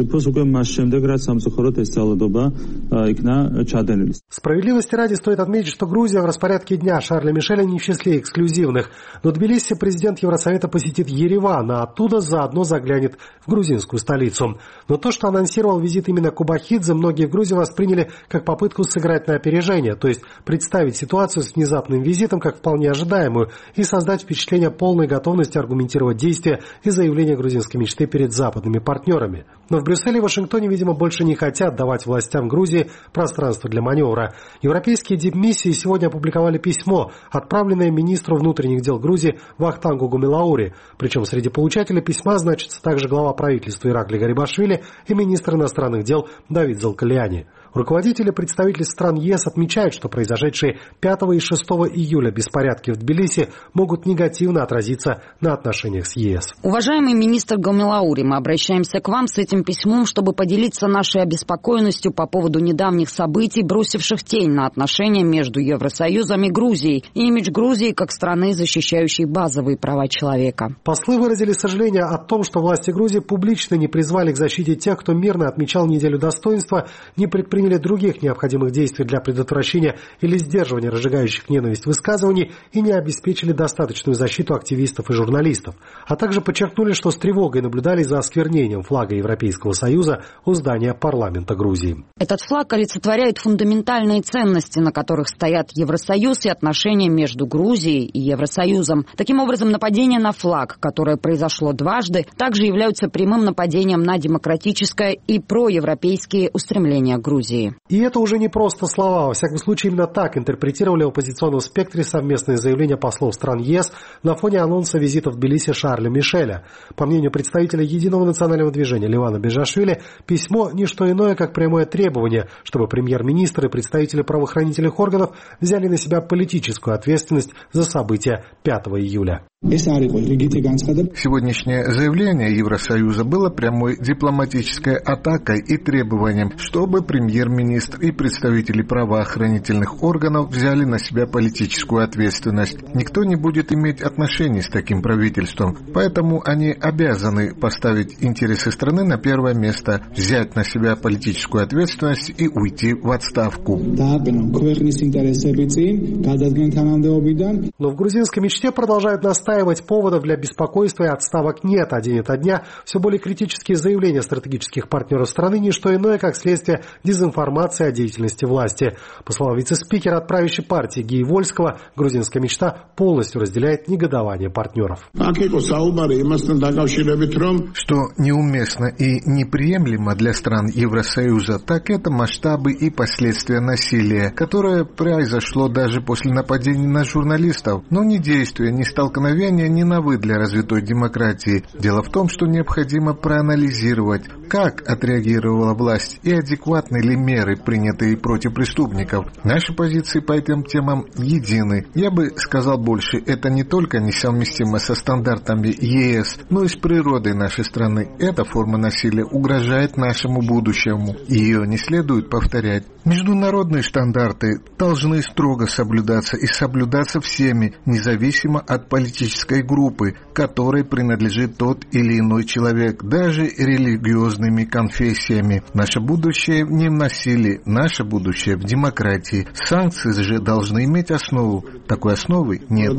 Справедливости ради стоит отметить, что Грузия в распорядке дня Шарля Мишеля не в числе эксклюзивных. Но в Тбилиси президент Евросовета посетит Ереван, а оттуда заодно заглянет в грузинскую столицу. Но то, что анонсировал визит именно Кубахидзе, многие в Грузии восприняли как попытку сыграть на опережение, то есть представить ситуацию с внезапным визитом как вполне ожидаемую и создать впечатление полной готовности аргументировать действия и заявления грузинской мечты перед западными партнерами. Но в Брюсселе и Вашингтоне, видимо, больше не хотят давать властям Грузии пространство для маневра. Европейские дипмиссии сегодня опубликовали письмо, отправленное министру внутренних дел Грузии Вахтангу Гумилаури. Причем среди получателей письма значится также глава правительства Ираклий Гарибашвили и министр иностранных дел Давид Залкалиани. Руководители представительств стран ЕС отмечают, что произошедшие пятого и шестого июля беспорядки в Тбилиси могут негативно отразиться на отношениях с ЕС. Уважаемый министр Гумилаури, мы обращаемся к вам с этим письмом, чтобы поделиться нашей обеспокоенностью по поводу недавних событий, бросивших тень на отношения между Евросоюзом и Грузией и имидж Грузии как страны, защищающей базовые права человека. Послы выразили сожаление о том, что власти Грузии публично не призвали к защите тех, кто мирно отмечал неделю достоинства, не предприняли других необходимых действий для предотвращения или сдерживания разжигающих ненависть высказываний и не обеспечили достаточную защиту активистов и журналистов, а также подчеркнули, что с тревогой наблюдали за осквернением флага Европейского Союза у здания парламента Грузии. Этот флаг олицетворяет фундаментальные ценности, на которых стоят Евросоюз и отношения между Грузией и Евросоюзом. Таким образом, нападение на флаг, которое произошло дважды, также являются прямым нападением на демократическое и проевропейские устремления Грузии. И это уже не просто слова. Во всяком случае, именно так интерпретировали в оппозиционном спектре совместные заявления послов стран ЕС на фоне анонса визита в Тбилиси Шарля Мишеля. По мнению представителя Единого национального движения Левана Бежашвили, письмо – не что иное, как прямое требование, чтобы премьер-министр и представители правоохранительных органов взяли на себя политическую ответственность за события пятого июля. Сегодняшнее заявление Евросоюза было прямой дипломатической атакой и требованием, чтобы премьер-министр и представители правоохранительных органов взяли на себя политическую ответственность. Никто не будет иметь отношений с таким правительством, поэтому они обязаны поставить интересы страны на первое место, взять на себя политическую ответственность и уйти в отставку. Но в грузинской мечте продолжают настаивать, поводов для беспокойства и отставок нет, а день ото дня все более критические заявления стратегических партнеров страны не что иное, как следствие дезинформации информации о деятельности власти. По словам вице-спикера от правящей партии Гии Вольского, грузинская мечта полностью разделяет негодование партнеров. Что неуместно и неприемлемо для стран Евросоюза, так это масштабы и последствия насилия, которое произошло даже после нападений на журналистов, но ни действия, ни столкновения не новы для развитой демократии. Дело в том, что необходимо проанализировать, как отреагировала власть и адекватны ли меры, принятые против преступников. Наши позиции по этим темам едины. Я бы сказал больше, это не только несовместимо со стандартами ЕС, но и с природой нашей страны. Эта форма насилия угрожает нашему будущему. Ее не следует повторять. Международные стандарты должны строго соблюдаться и соблюдаться всеми, независимо от политической группы, которой принадлежит тот или иной человек, даже религиозными конфессиями. Наше будущее не в насилии, наше будущее в демократии. Санкции же должны иметь основу. Такой основы нет.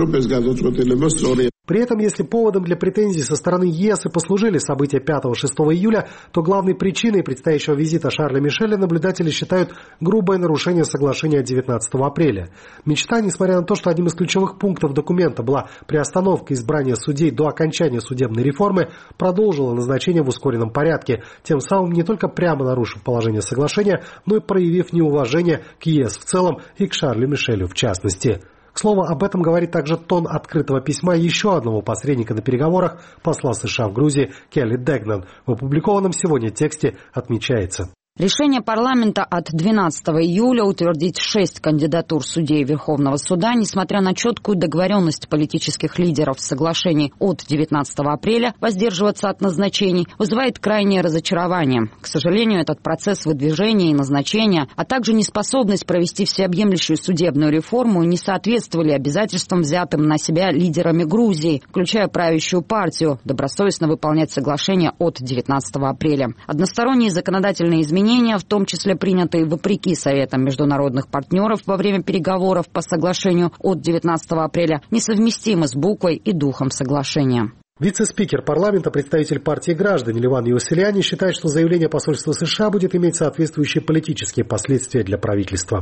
При этом, если поводом для претензий со стороны ЕС и послужили события пятого-шестого июля, то главной причиной предстоящего визита Шарля Мишеля наблюдатели считают грубое нарушение соглашения девятнадцатого апреля. Мечта, несмотря на то, что одним из ключевых пунктов документа была приостановка избрания судей до окончания судебной реформы, продолжила назначение в ускоренном порядке, тем самым не только прямо нарушив положение соглашения, но и проявив неуважение к ЕС в целом и к Шарлю Мишелю в частности. К слову, об этом говорит также тон открытого письма еще одного посредника на переговорах, посла США в Грузии Келли Дегнан. В опубликованном сегодня тексте отмечается. Решение парламента от двенадцатого июля утвердить шесть кандидатур судей Верховного суда, несмотря на четкую договоренность политических лидеров соглашений от девятнадцатого апреля воздерживаться от назначений, вызывает крайнее разочарование. К сожалению, этот процесс выдвижения и назначения, а также неспособность провести всеобъемлющую судебную реформу не соответствовали обязательствам, взятым на себя лидерами Грузии, включая правящую партию, добросовестно выполнять соглашение от девятнадцатого апреля. Односторонние законодательные изменения, в том числе принятые вопреки советам международных партнеров во время переговоров по соглашению от девятнадцатого апреля, несовместимы с буквой и духом соглашения. Вице-спикер парламента, представитель партии граждан Ливан Иосилиани считает, что заявление посольства США будет иметь соответствующие политические последствия для правительства.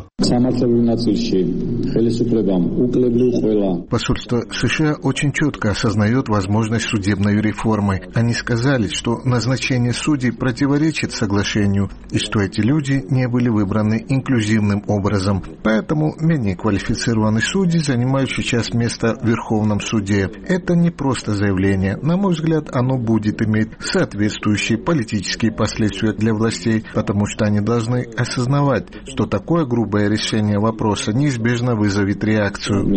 Посольство США очень четко осознает возможность судебной реформы. Они сказали, что назначение судей противоречит соглашению и что эти люди не были выбраны инклюзивным образом. Поэтому менее квалифицированные судьи занимают сейчас место в Верховном суде. Это не просто заявление. На мой взгляд, оно будет иметь соответствующие политические последствия для властей, потому что они должны осознавать, что такое грубое решение вопроса неизбежно вызовет реакцию.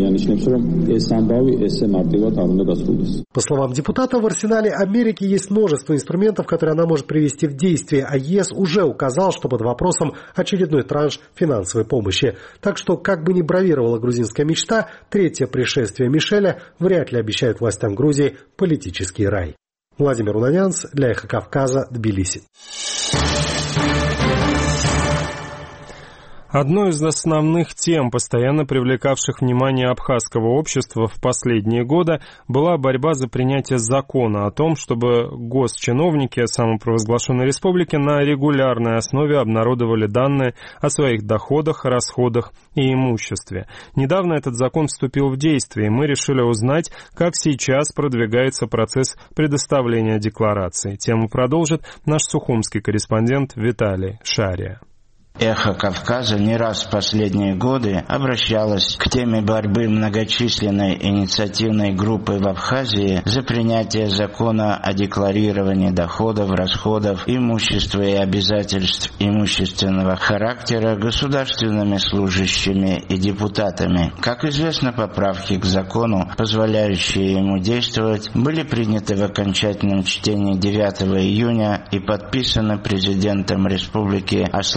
По словам депутата, в арсенале Америки есть множество инструментов, которые она может привести в действие, а ЕС уже указал, что под вопросом очередной транш финансовой помощи. Так что, как бы ни бравировала грузинская мечта, третье пришествие Мишеля вряд ли обещает властям Грузии политический Политический рай. Владимир Унанянц для Эхо Кавказа, Тбилиси. Одной из основных тем, постоянно привлекавших внимание абхазского общества в последние годы, была борьба за принятие закона о том, чтобы госчиновники самопровозглашенной республики на регулярной основе обнародовали данные о своих доходах, расходах и имуществе. Недавно этот закон вступил в действие, и мы решили узнать, как сейчас продвигается процесс предоставления деклараций. Тему продолжит наш сухумский корреспондент Виталий Шария. Эхо Кавказа не раз в последние годы обращалось к теме борьбы многочисленной инициативной группы в Абхазии за принятие закона о декларировании доходов, расходов, имущества и обязательств имущественного характера государственными служащими и депутатами. Как известно, поправки к закону, позволяющие ему действовать, были приняты в окончательном чтении девятого июня и подписаны президентом республики Асланом Жа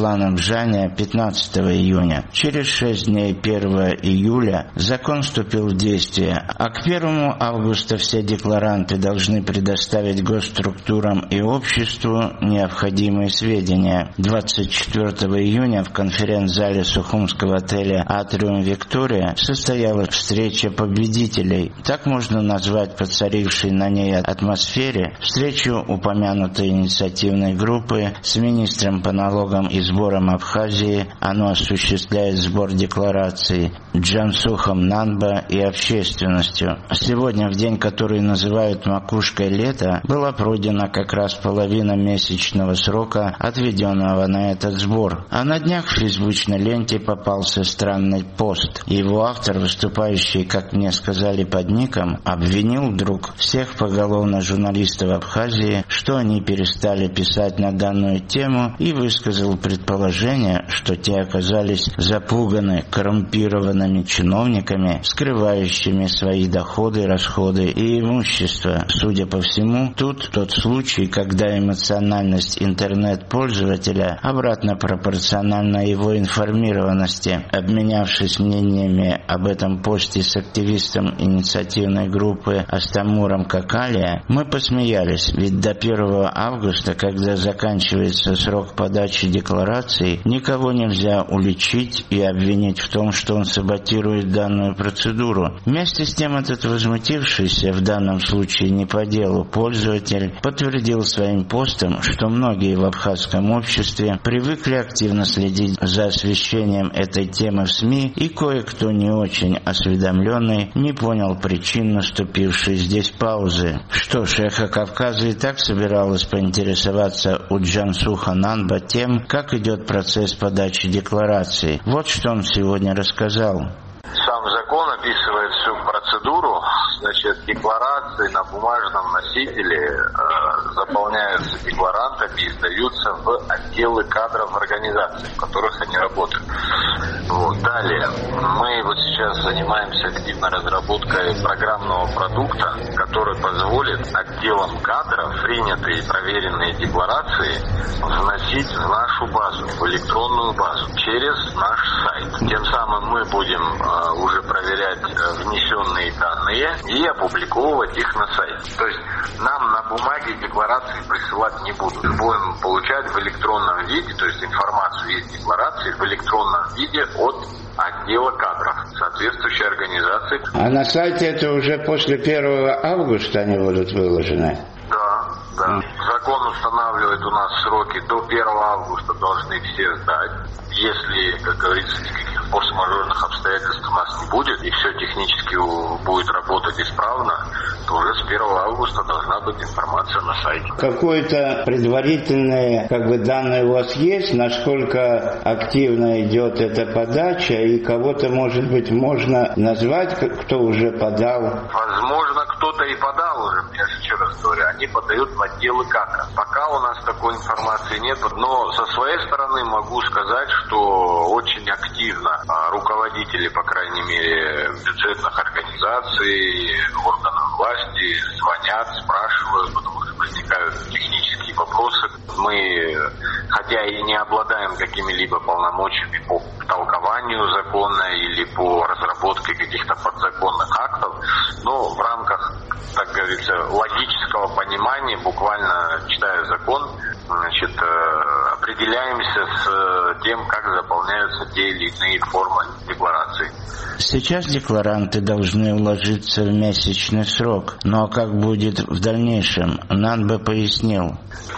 содержания пятнадцатого июня. Через шесть дней, первого июля, закон вступил в действие, а к первому августа все декларанты должны предоставить госструктурам и обществу необходимые сведения. двадцать четвёртого июня в конференц-зале Сухумского отеля «Атриум Виктория» состоялась встреча победителей. Так можно назвать по царившей на ней атмосфере встречу упомянутой инициативной группы с министром по налогам и сборам Абхазии, оно осуществляет сбор деклараций, Джансухом Нанба и общественностью. Сегодня, в день, который называют макушкой лета, была пройдена как раз половина месячного срока, отведенного на этот сбор. А на днях в фейсбучной ленте попался странный пост. Его автор, выступающий, как мне сказали, под ником, обвинил вдруг всех поголовно журналистов Абхазии, что они перестали писать на данную тему, и высказал предположение, что те оказались запуганы коррумпированными чиновниками, скрывающими свои доходы, расходы и имущество. Судя по всему, тут тот случай, когда эмоциональность интернет-пользователя обратно пропорциональна его информированности. Обменявшись мнениями об этом посте с активистом инициативной группы Астамуром Какалия, мы посмеялись, ведь до первого августа, когда заканчивается срок подачи деклараций, никого нельзя уличить и обвинить в том, что он саботирует данную процедуру. Вместе с тем этот возмутившийся, в данном случае не по делу, пользователь подтвердил своим постом, что многие в абхазском обществе привыкли активно следить за освещением этой темы в СМИ, и кое-кто не очень осведомленный не понял причин наступившей здесь паузы. Что ж, Эхо Кавказа и так собиралась поинтересоваться у Джансуха Нанба тем, как идет процесс подачи деклараций. Вот что он сегодня рассказал. Сам закон описывает всю процедуру. Значит, декларации на бумажном носителе э, заполняются декларантами и сдаются в отделы кадров организаций, в которых они работают. Вот. Далее, мы вот сейчас занимаемся активно разработкой программного продукта, который позволит отделам кадров принятые и проверенные декларации вносить в нашу базу, в электронную базу, через наш сайт. Тем самым мы будем э, уже проверять э, внесенные данные и опубликовывать их на сайте. То есть нам на бумаге декларации присылать не будут. Будем получать в электронном виде, то есть информацию из декларации в электронном виде от отдела кадров соответствующей организации. А на сайте это уже после первого августа они будут выложены? Да, да. Закон устанавливает у нас сроки до первого августа должны все сдать. Если, как говорится, никаких форс-мажорных обстоятельств у нас не будет, и все технически будет работать исправно, то уже с первого августа должна быть информация на сайте. Какое-то предварительные как бы, данные у вас есть, насколько активно идет эта подача, и кого-то, может быть, можно назвать, кто уже подал? Возможно, кто-то и подал уже, я же еще раз говорю, они подают в отделы кадров. Пока у нас такой информации нет, но со своей стороны могу сказать, что очень активно руководители, по крайней мере, бюджетных организаций, органов власти звонят, спрашивают, потому что возникают технические вопросы. Мы, хотя и не обладаем какими-либо полномочиями по толкованию закона или по разработке каких-то подзаконных актов, но в рамках, так говорится, логического понимания, буквально читая закон, значит, определяемся с тем, как заполняются те или иные формы декларации. Сейчас декларанты должны уложиться в месячный срок, но как будет в дальнейшем? Нанба пояснил.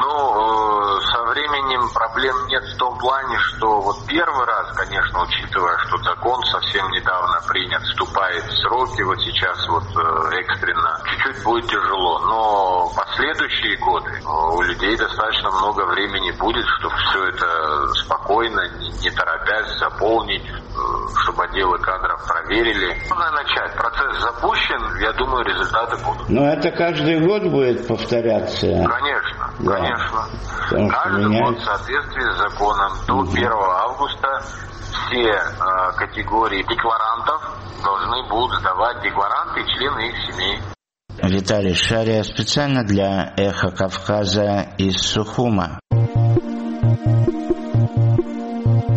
Ну, со временем проблем нет в том плане, что вот первый раз, конечно, учитывая, что закон совсем недавно принят, вступает в сроки, вот сейчас вот экстренно, чуть-чуть будет тяжело, но последующие годы у людей достаточно много времени будет, чтобы все это спокойно, не, не торопясь заполнить, чтобы отделы кадров проверили. Нужно начать. Процесс запущен, я думаю, результаты будут. Но это каждый год будет повторяться? Конечно, да. конечно. Потому каждый меняется. год в соответствии с законом до угу. первого августа все э, категории декларантов должны будут сдавать декларанты и члены их семей. Виталий Шария специально для Эхо Кавказа из Сухума.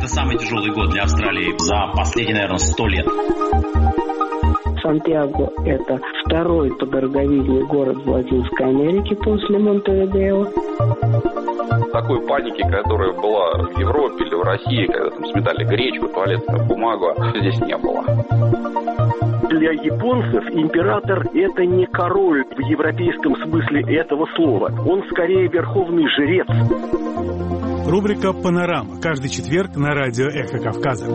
это самый тяжелый год для Австралии за последние, наверное, сто лет. Сантьяго – это второй по дороговизне город в Латинской Америке после Монтевидео. Такой паники, которая была в Европе или в России, когда там сметали гречку, туалетную бумагу, здесь не было. Для японцев император – это не король в европейском смысле этого слова. Он скорее верховный жрец. Рубрика «Панорама». Каждый четверг на радио «Эхо Кавказа».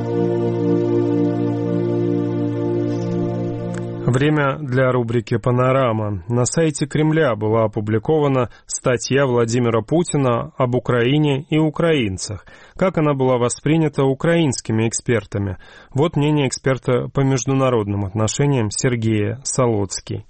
Время для рубрики «Панорама». На сайте Кремля была опубликована статья Владимира Путина об Украине и украинцах. Как она была воспринята украинскими экспертами? Вот мнение эксперта по международным отношениям Сергея Солоцкий.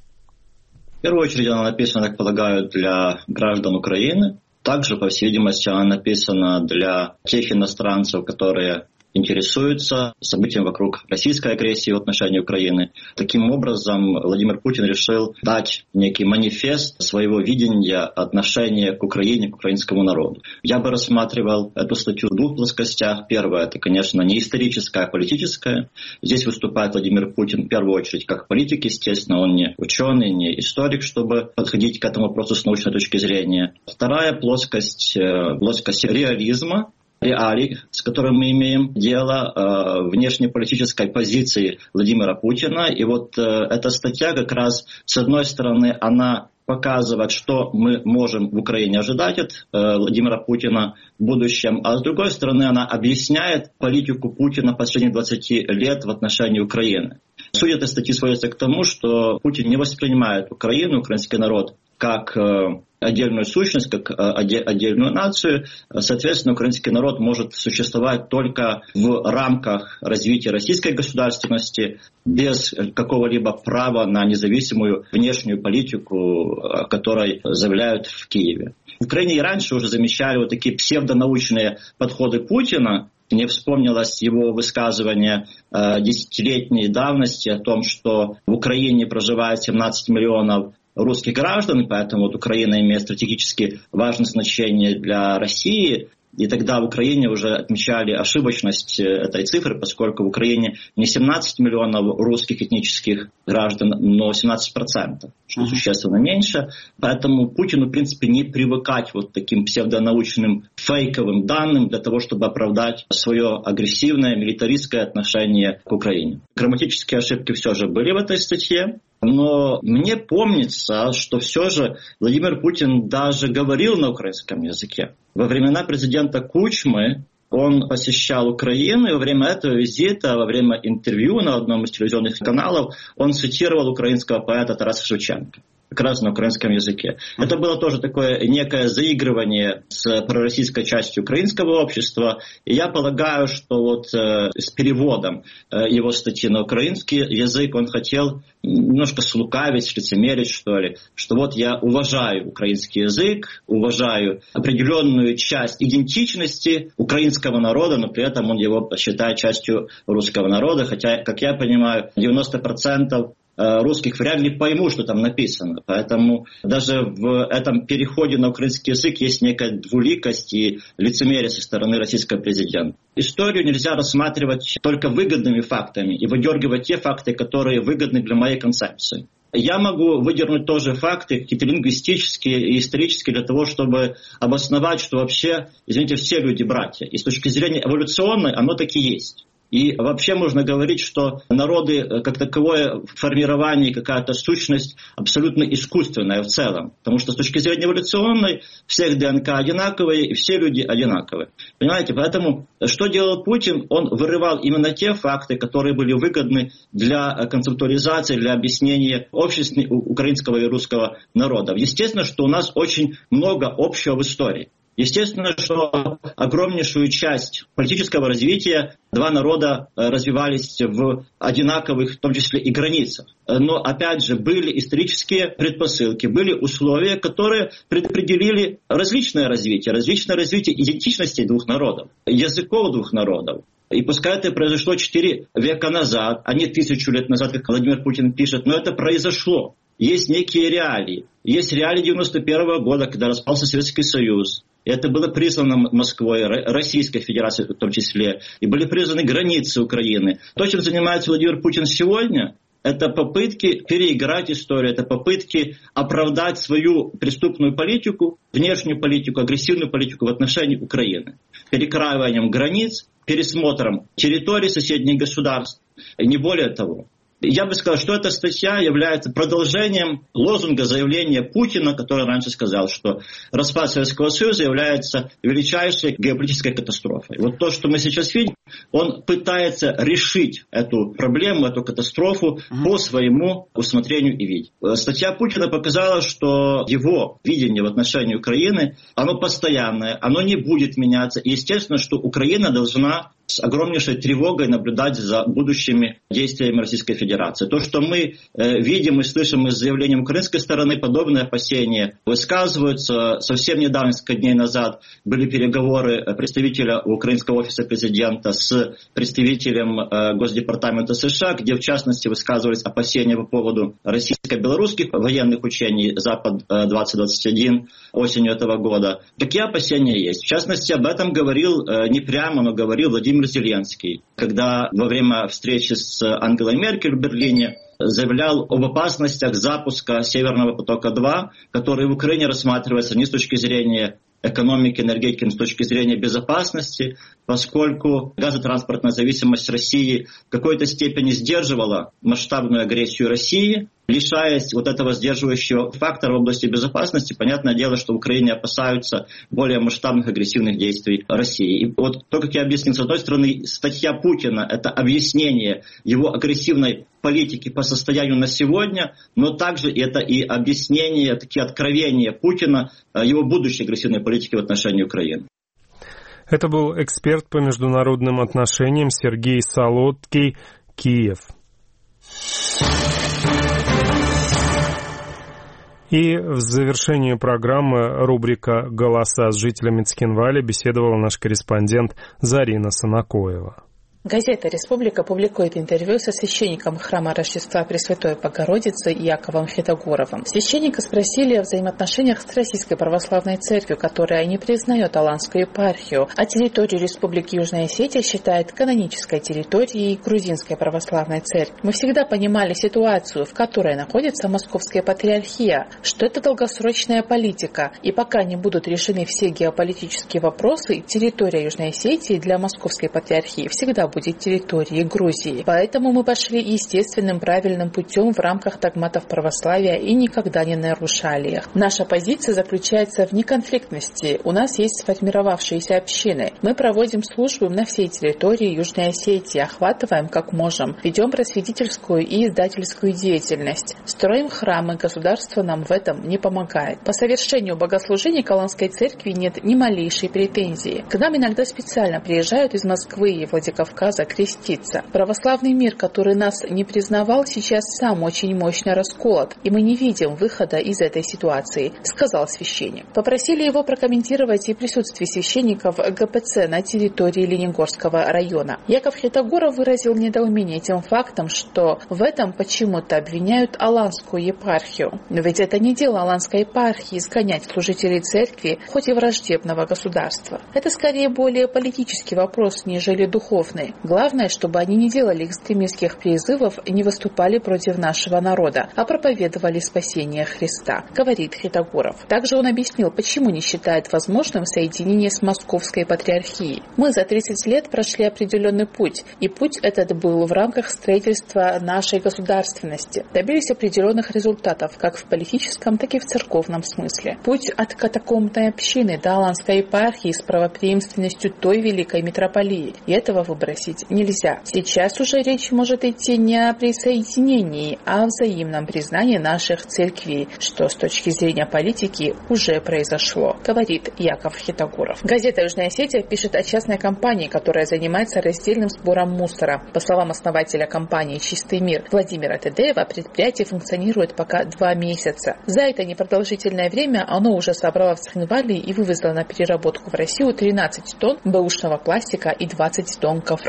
В первую очередь она написана, так полагаю, для граждан Украины. Также, по всей видимости, она написана для тех иностранцев, которые интересуются событием вокруг российской агрессии в отношении Украины. Таким образом, Владимир Путин решил дать некий манифест своего видения отношения к Украине, к украинскому народу. Я бы рассматривал эту статью в двух плоскостях. Первое, это, конечно, не историческое, а политическое. Здесь выступает Владимир Путин в первую очередь как политик, естественно, он не ученый, не историк, чтобы подходить к этому вопросу с научной точки зрения. Вторая плоскость, плоскость реализма, реалий, с которым мы имеем дело, э, внешнеполитической позиции Владимира Путина. И вот э, эта статья как раз, с одной стороны, она показывает, что мы можем в Украине ожидать от э, Владимира Путина в будущем, а с другой стороны, она объясняет политику Путина последних двадцати лет в отношении Украины. Суть этой статьи сводится к тому, что Путин не воспринимает Украину, украинский народ, как э, отдельную сущность, как э, отдельную нацию. Соответственно, украинский народ может существовать только в рамках развития российской государственности, без какого-либо права на независимую внешнюю политику, о которой заявляют в Киеве. В Украине и раньше уже замечали вот такие псевдонаучные подходы Путина. Мне вспомнилось его высказывание э, десятилетней давности о том, что в Украине проживает семнадцать миллионов русских граждан, и поэтому вот Украина имеет стратегически важное значение для России. И тогда в Украине уже отмечали ошибочность этой цифры, поскольку в Украине не семнадцать миллионов русских этнических граждан, но семнадцать процентов, что существенно меньше. Поэтому Путину, в принципе, не привыкать вот таким псевдонаучным фейковым данным для того, чтобы оправдать свое агрессивное милитаристское отношение к Украине. Грамматические ошибки все же были в этой статье. Но мне помнится, что все же Владимир Путин даже говорил на украинском языке. Во времена президента Кучмы он посещал Украину, и во время этого визита, во время интервью на одном из телевизионных каналов, он цитировал украинского поэта Тараса Шевченко, как раз на украинском языке. Это было тоже такое некое заигрывание с пророссийской частью украинского общества. И я полагаю, что вот э, с переводом э, его статьи на украинский язык он хотел немножко слукавить, лицемерить, что ли, что вот я уважаю украинский язык, уважаю определенную часть идентичности украинского народа, но при этом он его считает частью русского народа, хотя, как я понимаю, девяносто процентов русских вряд ли поймут, что там написано. Поэтому даже в этом переходе на украинский язык есть некая двуликость и лицемерие со стороны российского президента. Историю нельзя рассматривать только выгодными фактами и выдергивать те факты, которые выгодны для моей концепции. Я могу выдернуть тоже факты, какие-то лингвистические и исторические, для того, чтобы обосновать, что вообще, извините, все люди братья. И с точки зрения эволюционной оно таки есть. И вообще можно говорить, что народы как таковое формирование, какая-то сущность абсолютно искусственная в целом. Потому что с точки зрения эволюционной всех ДНК одинаковые и все люди одинаковые. Понимаете, поэтому что делал Путин? Он вырывал именно те факты, которые были выгодны для концептуализации, для объяснения общества украинского и русского народов. Естественно, что у нас очень много общего в истории. Естественно, что огромнейшую часть политического развития два народа развивались в одинаковых, в том числе и границах. Но, опять же, были исторические предпосылки, были условия, которые предопределили различное развитие, различное развитие идентичности двух народов, языков двух народов. И пускай это произошло четыре века назад, а не тысячу лет назад, как Владимир Путин пишет, но это произошло. Есть некие реалии. Есть реалии девяносто первого года, когда распался Советский Союз. это было признано Москвой, Российской Федерацией в том числе, и были признаны границы Украины. То, чем занимается Владимир Путин сегодня, это попытки переиграть историю, это попытки оправдать свою преступную политику, внешнюю политику, агрессивную политику в отношении Украины. Перекраиванием границ, пересмотром территорий соседних государств, и не более того. Я бы сказал, что эта статья является продолжением лозунга заявления Путина, который раньше сказал, что распад Советского Союза является величайшей геополитической катастрофой. Вот то, что мы сейчас видим, он пытается решить эту проблему, эту катастрофу mm-hmm. по своему усмотрению и видению. Статья Путина показала, что его видение в отношении Украины, оно постоянное, оно не будет меняться. И естественно, что Украина должна с огромнейшей тревогой наблюдать за будущими действиями Российской Федерации. То, что мы э, видим и слышим из заявлений украинской стороны, подобные опасения высказываются. Совсем недавно, несколько дней назад, были переговоры представителя украинского офиса президента с представителем э, Госдепартамента США, где в частности высказывались опасения по поводу российско-белорусских военных учений Запад-двадцать двадцать один осенью этого года. Такие опасения есть. В частности, об этом говорил, э, не прямо, но говорил Владимир Зеленский, когда во время встречи с Ангелой Меркель в Берлине заявлял об опасностях запуска Северного потока-два, который в Украине рассматривается не с точки зрения экономики, энергетики, но с точки зрения безопасности, поскольку газотранспортная зависимость России в какой-то степени сдерживала масштабную агрессию России. Лишаясь вот этого сдерживающего фактора в области безопасности, понятное дело, что в Украине опасаются более масштабных агрессивных действий России. И вот то, как я объяснил, с одной стороны, статья Путина – это объяснение его агрессивной политики по состоянию на сегодня, но также это и объяснение, такие откровения Путина его будущей агрессивной политики в отношении Украины. Это был эксперт по международным отношениям Сергей Солодкий, Киев. И в завершении программы рубрика «Голоса» с жителями Цхинвали беседовала наш корреспондент Зарина Санакоева. Газета «Республика» публикует интервью со священником храма Рождества Пресвятой Богородицы Яковом Хитогоровым. Священника спросили о взаимоотношениях с Российской Православной Церковью, которая не признает Аланскую епархию, а территорию Республики Южная Осетия считает канонической территорией Грузинской Православной Церкви. Мы всегда понимали ситуацию, в которой находится Московская Патриархия, что это долгосрочная политика, и пока не будут решены все геополитические вопросы, территория Южной Осетии для Московской Патриархии всегда будет территорией Грузии. Поэтому мы пошли естественным правильным путем в рамках догматов православия и никогда не нарушали их. Наша позиция заключается в неконфликтности. У нас есть сформировавшиеся общины. Мы проводим службы на всей территории Южной Осетии, охватываем как можем, ведем просветительскую и издательскую деятельность, строим храмы, государство нам в этом не помогает. По совершению богослужений к Аланской церкви нет ни малейшей претензии. К нам иногда специально приезжают из Москвы и Владикавказа креститься. Православный мир, который нас не признавал, сейчас сам очень мощно расколот, и мы не видим выхода из этой ситуации, сказал священник. Попросили его прокомментировать и присутствие священников ГПЦ на территории Лениногорского района. Яков Хитогоров выразил недоумение тем фактом, что в этом почему-то обвиняют Аланскую епархию. Но ведь это не дело Аланской епархии изгонять служителей церкви, хоть и враждебного государства. Это скорее более политический вопрос, нежели духовный. Главное, чтобы они не делали экстремистских призывов и не выступали против нашего народа, а проповедовали спасение Христа, говорит Хитогоров. Также он объяснил, почему не считает возможным соединение с Московской Патриархией. Мы за тридцать лет прошли определенный путь, и путь этот был в рамках строительства нашей государственности. Добились определенных результатов, как в политическом, так и в церковном смысле. Путь от катакомбной общины до Аланской епархии с правопреемственностью той великой митрополии. И этого выбрать нельзя. Сейчас уже речь может идти не о присоединении, а о взаимном признании наших церквей, что с точки зрения политики уже произошло, говорит Яков Хитогоров. Газета «Южная Осетия» пишет о частной компании, которая занимается раздельным сбором мусора. По словам основателя компании «Чистый мир» Владимира Тедеева, предприятие функционирует пока два месяца. За это непродолжительное время оно уже собрало в Цхинвали и вывезло на переработку в Россию тринадцать тонн бэушного пластика и двадцать тонн ковра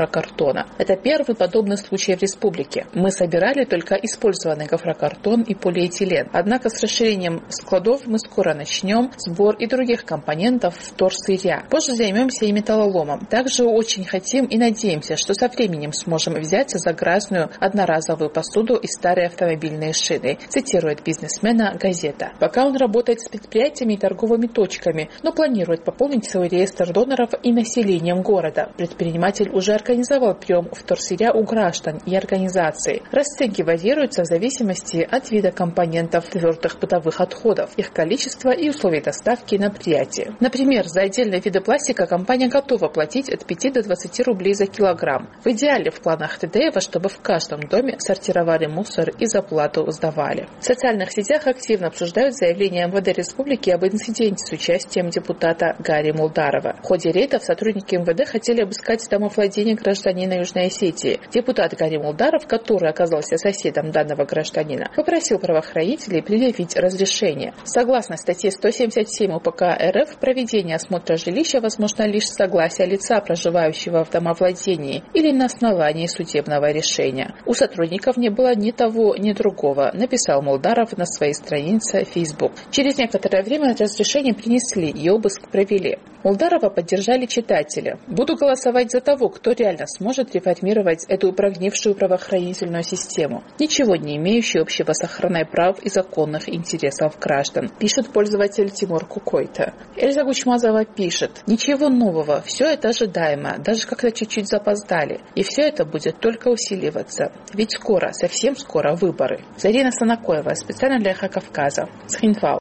гофрокартона. Это первый подобный случай в республике. Мы собирали только использованный гофрокартон и полиэтилен. Однако с расширением складов мы скоро начнем сбор и других компонентов вторсырья. Позже займемся и металлоломом. Также очень хотим и надеемся, что со временем сможем взяться за грязную одноразовую посуду и старые автомобильные шины, цитирует бизнесмена газета. Пока он работает с предприятиями и торговыми точками, но планирует пополнить свой реестр доноров и населением города. Предприниматель уже организовал прием вторсырья у граждан и организаций. Расценки варьируются в зависимости от вида компонентов твердых бытовых отходов, их количества и условий доставки на предприятие. Например, за отдельные виды пластика компания готова платить от пяти до двадцати рублей за килограмм. В идеале в планах Тедеева, чтобы в каждом доме сортировали мусор и за плату сдавали. В социальных сетях активно обсуждают заявление МВД республики об инциденте с участием депутата Гарри Мулдарова. В ходе рейдов сотрудники МВД хотели обыскать домовладение гражданина Южной Осетии. Депутат Гарри Мулдаров, который оказался соседом данного гражданина, попросил правоохранителей предъявить разрешение. Согласно статье сто семьдесят семь УПК РФ, проведение осмотра жилища возможно лишь с согласия лица, проживающего в домовладении, или на основании судебного решения. У сотрудников не было ни того, ни другого, написал Мулдаров на своей странице Facebook. Через некоторое время разрешение принесли и обыск провели. Мулдарова поддержали читатели. «Буду голосовать за того, кто реально сможет реформировать эту прогнившую правоохранительную систему, ничего не имеющую общего с охраной прав и законных интересов граждан», пишет пользователь Тимур Кукойта. Эльза Гучмазова пишет: «Ничего нового, все это ожидаемо, даже как-то чуть-чуть запоздали. И все это будет только усиливаться. Ведь скоро, совсем скоро выборы». Зарина Санакоева, специально для Эхо Кавказа, Схинвал.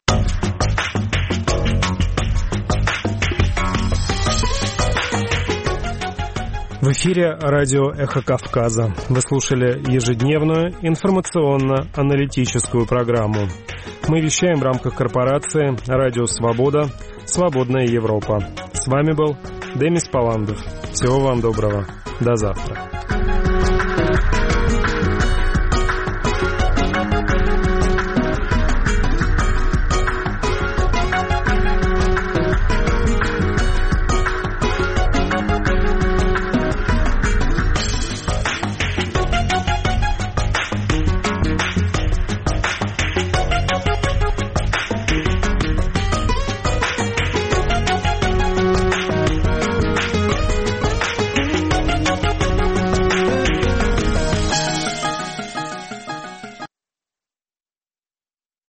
В эфире радио «Эхо Кавказа». Вы слушали ежедневную информационно-аналитическую программу. Мы вещаем в рамках корпорации «Радио Свобода. Свободная Европа». С вами был Демис Паландов. Всего вам доброго. До завтра.